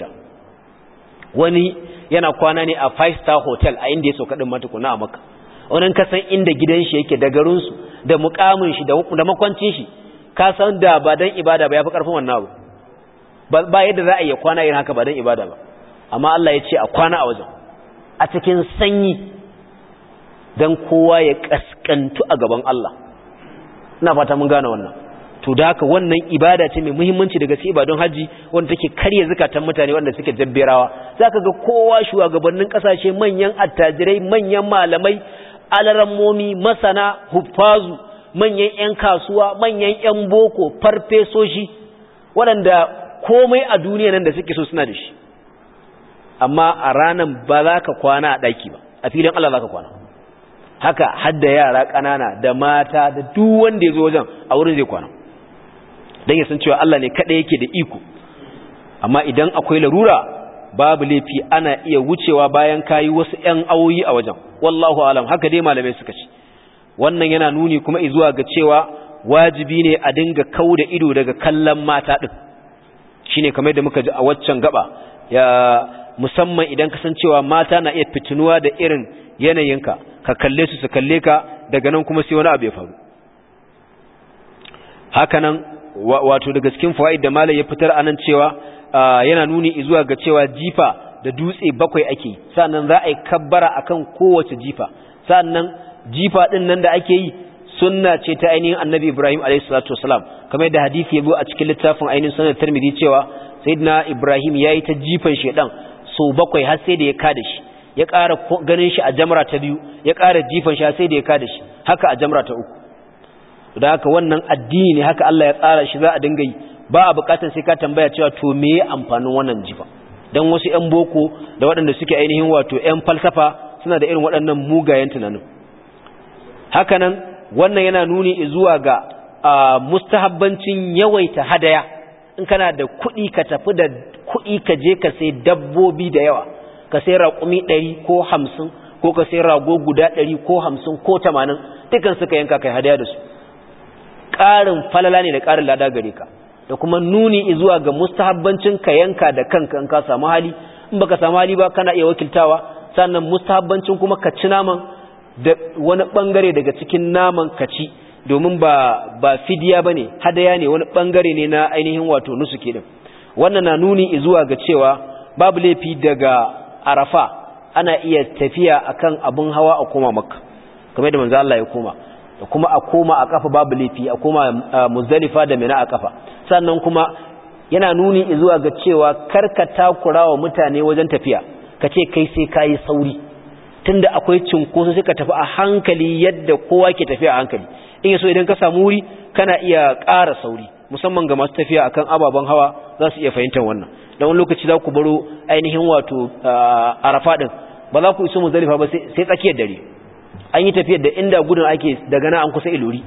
Wani yana kwana ne a 5-star hotel a inda ya sauka din matukuna a Makka. Wannan ka san inda gidan shi yake da garin su da mukamin shi da makwancin shi, ka san da ba dan ibada ba yafi karfin wannan abu. Ba yadda za a yi kwana irin haka ba dan ibada ba. Amma Allah ya ce a kwana a wajen a cikin sanyi dan kowa ya kaskantu a gaban Allah. Ina fata mun gane wannan. To da haka wannan ibada ce mai muhimmanci daga cikin ibadun haji wanda take karya zakatan mutane wanda suke jabberawa. Zaka ga kowa shugabannin kasashe, manyan attajirai, manyan malamai, alarammomi, masana, huffazu, manyan ƴan kasuwa, manyan ƴan boko, farfesoshi, waɗanda komai a duniya nan da suke so suna da shi. Amma a ranan ba za ka kwana a ɗaki ba, a filin Allah za ka kwana. Haka hadda yara ƙanana da mata da duk wanda ya zo wajen a wurin zai kwana. Dan ya san cewa Allah ne kada yake da iko. Amma idan akwai larura babu laifi ana iya wucewa bayan kayi wasu ƴan awoyi a wajen. Wallahu alam, haka dai malamai suka ce. Wannan yana nuni kuma zuwa ga cewa wajibi ne a dinga kauda ido daga kallon mata din. Shine kamar da muka ji a waccan gaba, ya musamman idan ka san cewa mata na iya fitinuwa da irin yanayinka, ka kalle su kalle ka, daga nan kuma sai wani abu ya faru. Haka nan wato daga cikin fawaid da malai ya fitar anan cewa yana nuni zuwa ga cewa jifa da dutse 7 ake, sannan za a yi kabbara akan kowace jifa. Sannan jifa din nan da ake yi sunna ce ta ainihin Annabi Ibrahim alayhi salatu wasalam, kamar da hadisi ya zo a cikin littafin ainihin Sunan Tirmidhi cewa Sayyidina Ibrahim yayi ta jifan shedan so 7 har sai da ya kada shi, ya ƙara ganin shi a jamra ta 2, ya ƙara jifan shi sai da ya kada shi, haka a jamra ta 3. Da haka wannan addini ne, haka Allah ya tsara shi za a dinga yi, ba a bukatar sai ka tambaya cewa to me amfanin wannan jifa. Dan wasu ƴan boko da waɗanda suke ainihin wato ƴan falsafa suna da irin waɗannan mugayen tunanin. Haka nan wannan yana nuni zuwa ga mustahabbancin yawaita hadaya. In kana da kuɗi ka tafi da kuɗi ka je ka sai dabbobi da yawa, ka sai raƙumi 100 ko 50 ko ka sai rago guda 100 ko 50 ko 80, dukan suka yanka kai hadaya da su. Ƙarin falala ne da ƙarin lada gare ka, da kuma nuni zuwa ga mustahabbancin ka yanka da kanka in ka samu hali. In baka samu hali ba kana iya wakiltawa. Sannan mustahabbancin kuma ka ci naman da wani bangare daga cikin naman ka ci, domin ba fidiya bane, hadaya ne, wani bangare ne na ainihin wato nusuki din. Wannan na nuni zuwa ga cewa babu laifi daga Arafa ana iya tafiya akan abun hawa a koma Makka, kamar da manzo Allah ya koma. Da kuma a koma a kafa babu laifi, a koma Muzdalifa da Mina a kafa. Sannan kuma yana nuni zuwa ga cewa karka takurawa mutane wajen tafiya, kace kai sai kai sauri, tunda akwai cinkoso sai ka tafi a hankali yadda kowa ke tafiya a hankali. In yaso idan ka samu wuri kana iya ƙara sauri, musamman ga masu tafiya akan ababen hawa za su iya fahimtar wannan. Dan wani lokaci za ku baro ainihin wato Arafa din, ba za ku iso Muzdalifa ba sai tsakiyar dare. An yi tafiyar da inda gudun ake daga nan an kusa Ilori,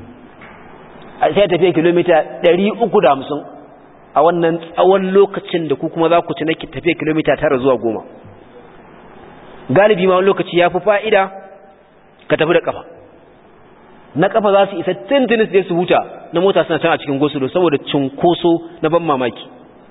sai tafiyar kilomita 350 a wannan tsawon lokacin da ku kuma za ku ci na tafiyar kilomita 9 zuwa 10. Galibi ma wani lokaci ya fi fa'ida ka tafi da kafa. Na kafa za su isa tintinis da su huta, na mota suna can a cikin gosulo saboda cinkoso na ban mamaki.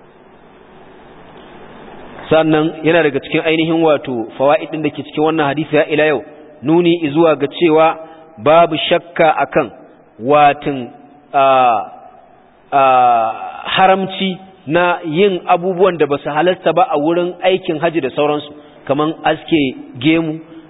Sannan yana daga cikin ainihin wato fawaid din da ke cikin wannan hadisi ya ila yau, nuni zuwa ga cewa babu shakka akan watin haramci na yin abubuwan da ba su halasta ba a wurin aikin haji da sauransu, kaman aske gemu,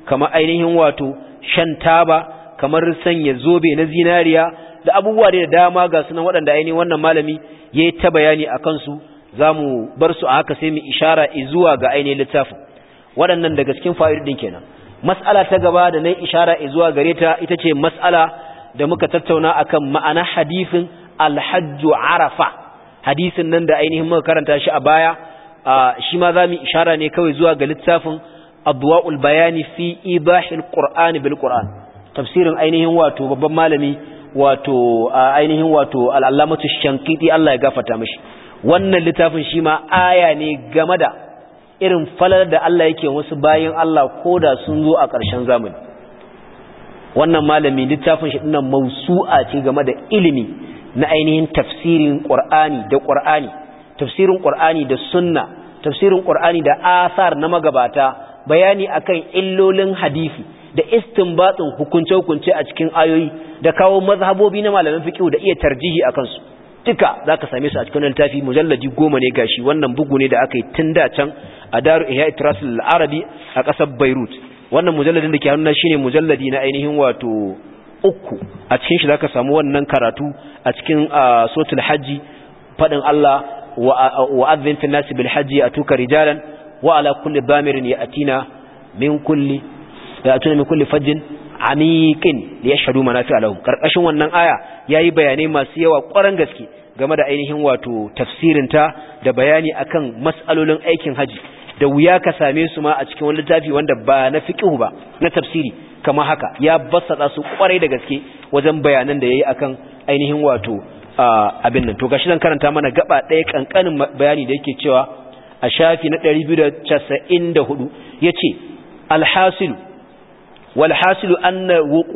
kamar ainihin wato shan taba, kamar sanya zobe na zinariya da abubuwa da dama ga sunan waɗanda ainihin wannan malami yayi ta bayani akan su. zamu bar su a haka sai mu ishara zuwa ga ainihin littafin. Waɗannan daga cikin fa'idodin kenan. Mas'ala ta gaba da nayi ishara zuwa gare ta ita ce mas'ala da muka tattauna akan ma'ana hadisin al-hajj arafa, hadisin nan da ainihin muka karanta shi a baya. Shi ma zamu ishara ne kawai zuwa ga littafin adwa'ul bayani fi idahil qur'an bil qur'an, tafsirin ainihin wato babban malami wato ainihin wato al-allamatu shankiti, Allah ya gafarta mishi. Wannan littafin shi ma aya ne game da irin falar da Allah yake wasu bayin Allah koda sun zo a ƙarshen zamani. Wannan malami littafin shi dinnan mausu'a ce game da ilimi na ainihin tafsirin Qur'ani da Qur'ani, tafsirin Qur'ani da sunna, tafsirin Qur'ani da asar na magabata, bayani akan illolin hadisi da istinbatin hukunce-hukunce a cikin ayoyi da kawo mazhabobi na malaman fiqh da iya tarjihi akan su. Duka zaka same su a cikin littafi, mujalladi 10 ne gashi. Wannan bugu ne da aka yi tun da can a Daru Ihya Tirasul Arabi a ƙasar Beirut. Wannan mujalladin da ke hannuna shine mujalladi na ainihin wato 3. A cikin shi zaka samu wannan karatu a cikin suratul hajji, fadin Allah wa adhin fil nasi bil hajji atuka rijalan wa ala kulli damirin yatina min kulli fajjin amiqin liyashhadu manafi'a lahum. Karkashin wannan aya yayi bayanai masu yawa ƙwaran gaske game da ainihin wato tafsirin ta da bayani akan mas'alolin aikin haji. Da wuya ka same su ma a cikin wani littafi wanda ba na fiqh ba, na tafsiri kamar haka. Ya bassada su ƙwarai da gaske wajen bayanan da yayi akan ainihin wato abin nan. To gashi zan karanta mana gaba ɗaya kankanin bayani da yake cewa a shafi na 294 yace alhasil والحاصل أن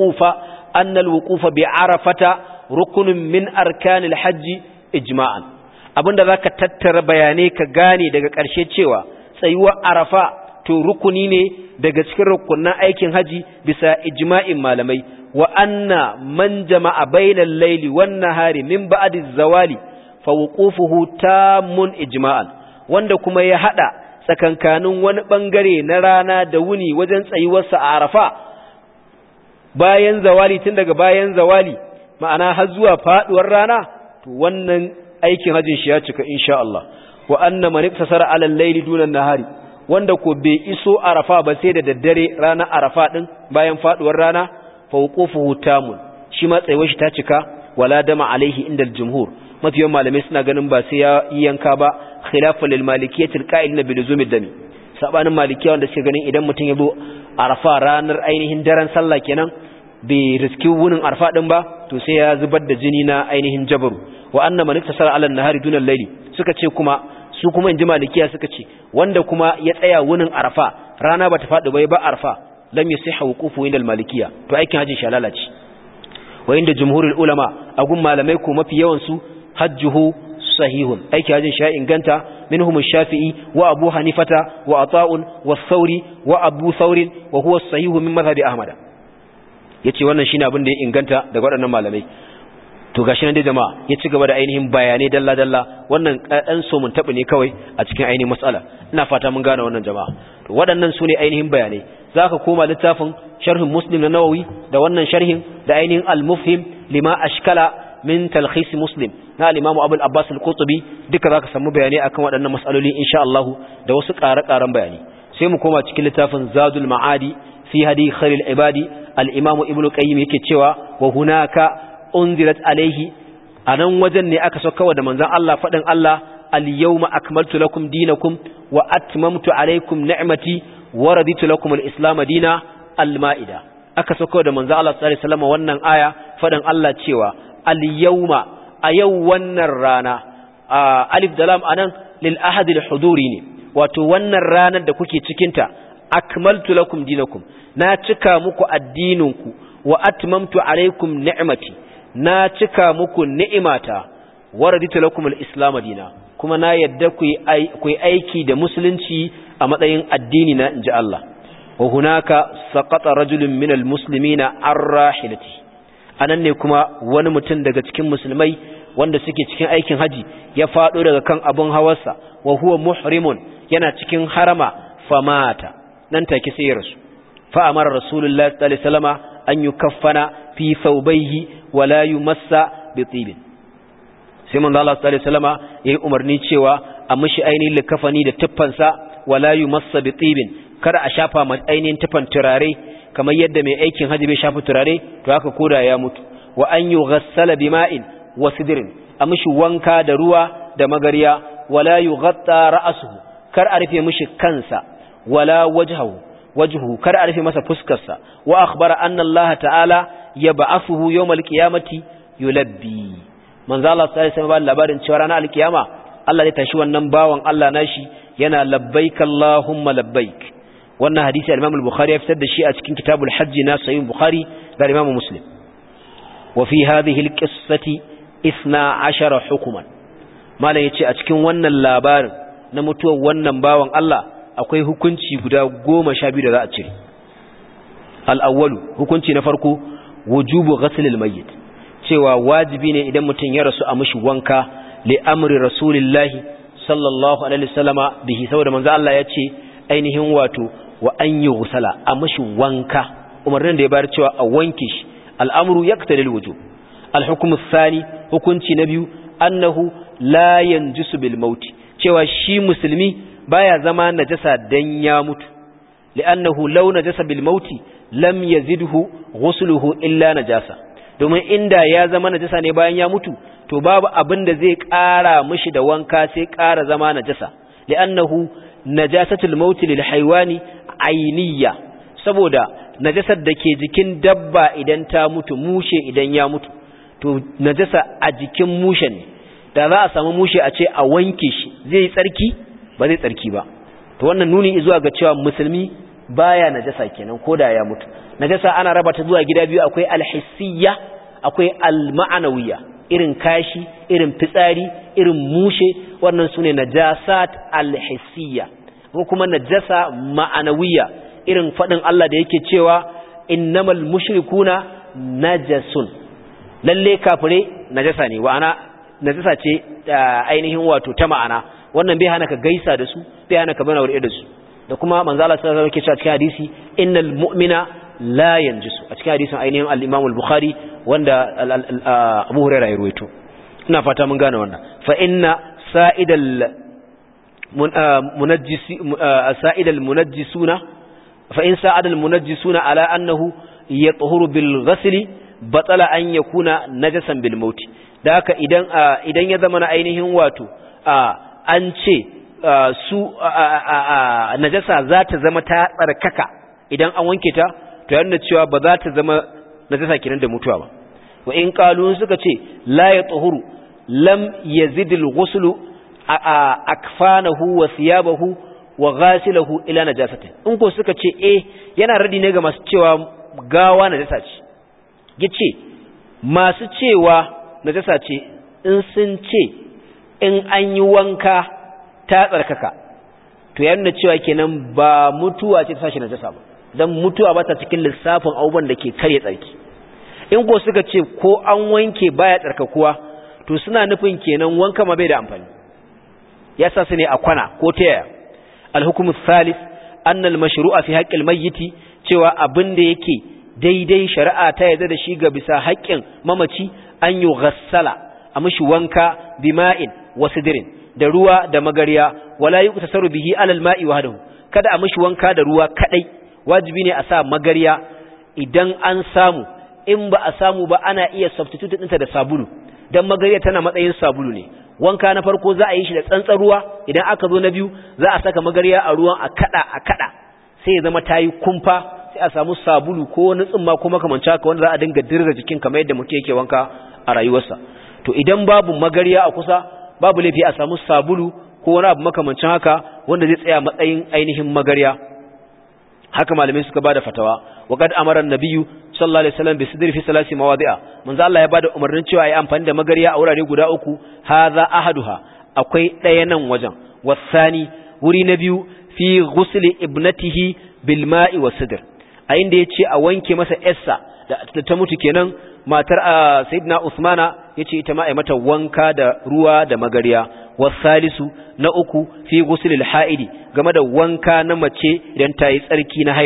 الوقوف بعرفة ركن من أركان الحج إجماعا. abinda zaka tattara bayanai ka gane daga ƙarshe cewa tsayuwar Arafa to rukuni ne daga cikin rukunan aikin haji bisa ijma'in malamai. Wa anna man jama'a bainal layli wan nahari min ba'di az-zawali fa wuqufuhu tammun ijma'an. Wanda kuma ya hada tsakankanin wani bangare na rana da wuni wajen tsayuwarsa a Arafa bayan zawali, tun daga bayan zawali ma'ana har zuwa faduwar rana, to wannan aikin hajjin shi ya cika insha Allah. Wa anna man iktasara ala al-layli duna an-nahari, wanda ko bai iso Arafa ba sai da daddare ranar Arafa din bayan faduwar rana, fa wuqufuhu tamun, shi ma tsayuwar shi ta cika. Wala dama alaihi indal jumhur, mafiyan malamai suna ganin ba sai ya yanka ba, khilafan lil malikiyyatil qa'ilina bi luzumid dami. Sabanin malikiya wanda suke ganin idan mutum ya zo Arafa ranar ainihin daren sallah kenan bai riski wunin Arafa din ba, to sai ya zubar da jini na ainihin jabaru. Wa anna man iktasara ala an-nahari duna al-layli, suka ce kuma su kuma inji malikiya suka ce wanda kuma ya tsaya wunin Arafa rana bata fadi bai ba Arafa, lam yasihha wuqufu inda al-malikiyya, to aikin hajjin shi lalace. Wa inda jumhurul ulama, agun malamai ko mafi yawan su hajjuhu sahihun, aikin hajjin shi inganta. منهم الشافعي وأبو حنيفة وعطاء والثوري وأبو ثور وهو الصحيح من مذهب أحمد. yace wannan shine abin da ya inganta daga waɗannan malamai. To gashi nan dai jama'a ya ci gaba da ainihin bayanai dalla dalla. Wannan dan so mun tabi ne kawai a cikin ainihin mas'ala. Ina fata mun gane wannan jama'a. To waɗannan sune ainihin bayanai. Zaka koma littafin sharhin Muslim na Nawawi da wannan sharhin da ainihin al-Mufhim lima ashkala min talkhis Muslim na al-Imam Abu al-Abbas al-Qurtubi, duka zaka samu bayanai akan waɗannan mas'aloli insha Allah da wasu ƙare-ƙaren bayani. Sai mu koma cikin littafin Zadul Ma'adi fi hadi khairil ibadi. Al-Imam Ibn Qayyim yake cewa wa hunaka unzilat alayhi, anan wajen ne aka sauka da manzon Allah fadin Allah al-yawma akmaltu lakum dinakum wa atmamtu alaykum ni'mati wa raditu lakum al-islam dina. Al-Ma'ida aka sauka da manzon Allah sallallahu alaihi wasallam wannan aya fadin Allah cewa al-yawma, a yau wannan rana, alif da lam anan lil ahadil huduri ne, wato wannan ranar da kuke cikinta, akmaltu lakum dinakum, na cika muku addininku, wa atmamtu alaikum ni'mati, na cika muku ni'imata, wa raditu lakum al-islam dina, kuma na yadda ku yi aiki da musulunci a matsayin addini na inji Allah. Wa hunaka saqata rajulun min al-muslimina ar-rahilati, anan ne kuma wani mutum daga cikin musulmai wanda suke cikin aikin haji ya fado daga kan abun hawarsa, wa huwa muhrimun, yana cikin harama, famata, nan take sai ya rasu. fa amara rasulullahi sallallahu alaihi wasallama an yukaffana fi thawbayhi wa la yumassa bi tibin sai manzo Allah sallallahu alaihi wasallama yayi umarni cewa a mishi ainihin likafani da tuffansa wa la yumassa bi tibin kada a shafa mai ainihin tuffan turare kamar yadda mai aikin haji bai shafa turare to haka koda ya mutu wa an yughassala bima'in wa sidrin a mishi wanka da ruwa da magariya wala yughatta ra'suhu kar a rufe mishi kansa wala wajhuhu kar a rufe masa fuskarsa wa akhbara anna Allah ta'ala yab'athuhu yawmal qiyamati yulabbi manzo Allah sallallahu alaihi wasallam labarin cewa ranar alkiyama Allah zai tashi wannan bawan Allah nashi yana labbaik Allahumma labbaik wannan hadisi al-Imam al-Bukhari ya fitar da shi a cikin kitabul hajj na sahih Bukhari da Imam Muslim wa fi hadhihi al-qissati 12 hukuman malam yace a cikin wannan labarin na mutuwar wannan bawan Allah akwai hukunci guda 12 da za a cire al-awwalu hukunci na farko wujubu ghusl al-mayyit cewa wajibi ne idan mutum ya rasu a mishi wanka li amri rasulillahi sallallahu alaihi wasallama bihi saboda manzo Allah yace ainihin wato wa an yughsala a mishi wanka umarnin da ya bayar cewa a wanke shi al'amru yaqtadi al-wujub al-hukm ath-thani hukunci na biyu annahu la yanjusu bil maut cewa shi musulmi baya zama najasa dan ya mutu li'annahu law najasa bil maut lam yazidhu ghusluhu illa najasa domin inda ya zama najasa ne bayan ya mutu to babu abin da zai ƙara mishi da wanka sai ƙara zama najasa li'annahu najasatul maut lil haywani ainiyya saboda najasar da ke jikin dabba idan ta mutu mushe idan ya mutu to najasa a jikin mushe ne da za a samu mushe a ce a wanke shi zai yi tsarki ba zai tsarki ba to wannan nuni zuwa ga cewa musulmi baya najasa kenan koda ya mutu najasa ana raba ta zuwa gida biyu akwai alhissiyya akwai alma'anawiyya irin kashi irin fitsari irin mushe wannan sune najasat alhissiyya ko kuma najasa ma'anawiyya irin fadin Allah da yake cewa innamal mushrikuna najasun lalle kafire najasa ne wa'ana najasa ce ainihin wato ta ma'ana wannan bai hana ka gaisa da su bai hana ka bana wuri da su da kuma manzo Allah sallallahu alaihi wasallam yake cewa cikin hadisi innal mu'mina la yanjisu a cikin hadisin ainihin al-Imam al-Bukhari wanda Abu Hurairah ya ruwaito ina fata mun gane wannan fa inna sa'idal munajjisuna fa in sa'adal munajjisuna ala annahu yatahuru bil ghasli batala an yakuna najasan bil maut da haka idan ya zama na ainihin wato an ce su najasa za ta zama ta tsarkaka idan an wanke ta to yana cewa ba za ta zama najasa kiran da mutuwa ba wa in qalu suka ce la yatahuru lam yazidil ghuslu akfanahu wa thiyabahu wa ghasilahu ila najasatin in ko suka ce yana radi ne ga masu cewa gawa najasa ce yace masu cewa najasa ce in sun ce in an yi wanka ta tsarkaka to yana cewa kenan ba mutuwa ce ta sashi najasa ba dan mutuwa ba ta cikin lissafin abubuwan da ke kare tsarki in ko suka ce ko an wanke baya tsarkakuwa to suna nufin kenan wanka ma bai da amfani yasa su ne a kwana ko ta yaya al-hukmu thalith anna al-mashru'a fi haqqil mayyit cewa abin da yake daidai shari'a ta yarda da shi ga bisa haƙƙin mamaci an yi ghassala a mishi wanka bima'in wa sidrin da ruwa da magariya wala yuqtasaru bihi alal ma'i wahdahu kada a mishi wanka da ruwa kadai wajibi ne a sa magariya idan an samu in ba a samu ba ana iya substitute ɗinta da sabulu dan magariya tana matsayin sabulu ne wanka na farko za a yi shi da tsantsar ruwa idan aka zo na biyu za a saka magariya a ruwan a kada sai ya zama tayi kumfa sai a samu sabulu ko wani tsumma ko makamancin haka wanda za a dinga dirza jikin kamar yadda mutum yake wanka a rayuwarsa to idan babu magariya a kusa babu laifi a samu sabulu ko wani abu makamancin haka wanda zai tsaya matsayin ainihin magariya haka malamai suka bada fatawa wa qad amara an-nabiyyu sallallahu alaihi wasallam bi sidri fi salasi mawadi'a manzo Allah ya bada umarnin cewa ayi amfani da magariya a wurare guda uku hadha ahaduha akwai daya nan wajen wasani wuri na biyu fi ghusli ibnatihi bil ma'i was-sidr a inda yace a wanke masa yarsa da ta mutu kenan matar sayyidina Usmana yace ita ma ai mata wanka da ruwa da magariya wasalisu na uku fi ghusl al-ha'idi game da wanka na mace idan ta yi tsarki na haila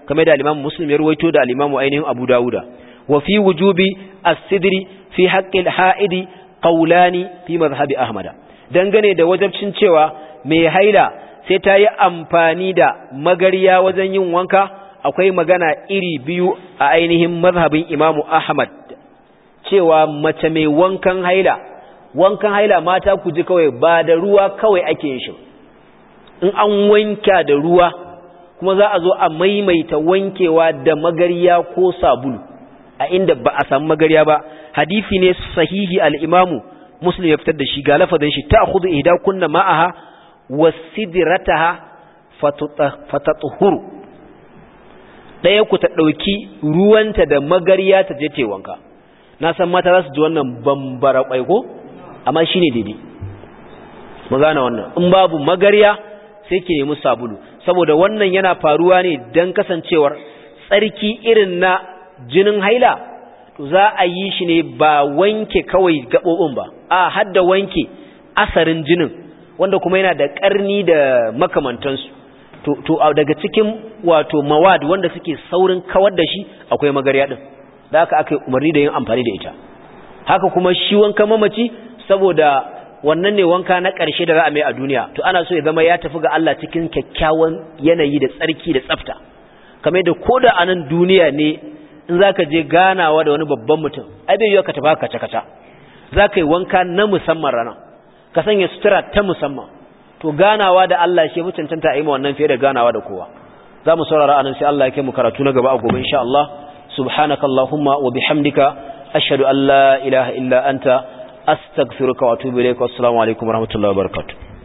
kamar da al-Imam Muslim ya ruwaito da al-Imam ainihin Abu Dawuda wa fi wujubi as-sidri fi haqqi al-ha'idi qawlani fi madhhabi Ahmad dangane da wajibcin cewa mai haila sai ta yi amfani da magariya wajen yin wanka akwai magana iri biyu a ainihin mazhabin Imam Ahmad cewa mace mai wankan haila mata ku ji kawai ba da ruwa kawai ake yin shi in an wanka da ruwa kuma za a zo a maimaita wankewa da magariya ko sabulu a inda ba a samu magariya ba hadisi ne sahihi al-Imam Muslim ya fitar da shi ga lafazin shi ta'khudhu ihdakunna ma'aha wasidrataha fatatuhuru daya ku ta dauki ruwanta da magariya ta je ta wanka na san mata za su ji wannan bambara kwai ko amma shine daidai magana wannan in babu magariya sai ki nemi sabulu saboda wannan yana faruwa ne dan kasancewar tsarki irin na jinin haila to za a yi shi ne ba wanke kawai gabobin ba a hadda wanke asarin jinin wanda kuma yana da karni da makamantansu to daga cikin wato mawad wanda suke saurin kawar da shi akwai magariya din da haka aka yi umarni da yin amfani da ita haka kuma shi wanka mamaci saboda wannan ne wanka na ƙarshe da za a mai a duniya to ana so ya zama ya tafi ga Allah cikin kyakkyawan yanayi da tsarki da tsafta kamar da koda a nan duniya ne in zaka je ganawa da wani babban mutum ai bai yiwa ka tafi kaca-kaca zaka yi wanka na musamman rana ka sanya sutura ta musamman to ganawa da Allah shi mutuntanta a yi wannan fiye da ganawa da kowa za mu saurara anan sai Allah ya kai mu karatu na gaba a gobe insha Allah subhanakallahumma wa bihamdika ashhadu an la ilaha illa anta astaghfiruka wa atubu ilaik. Assalamu alaikum warahmatullahi wabarakatuh.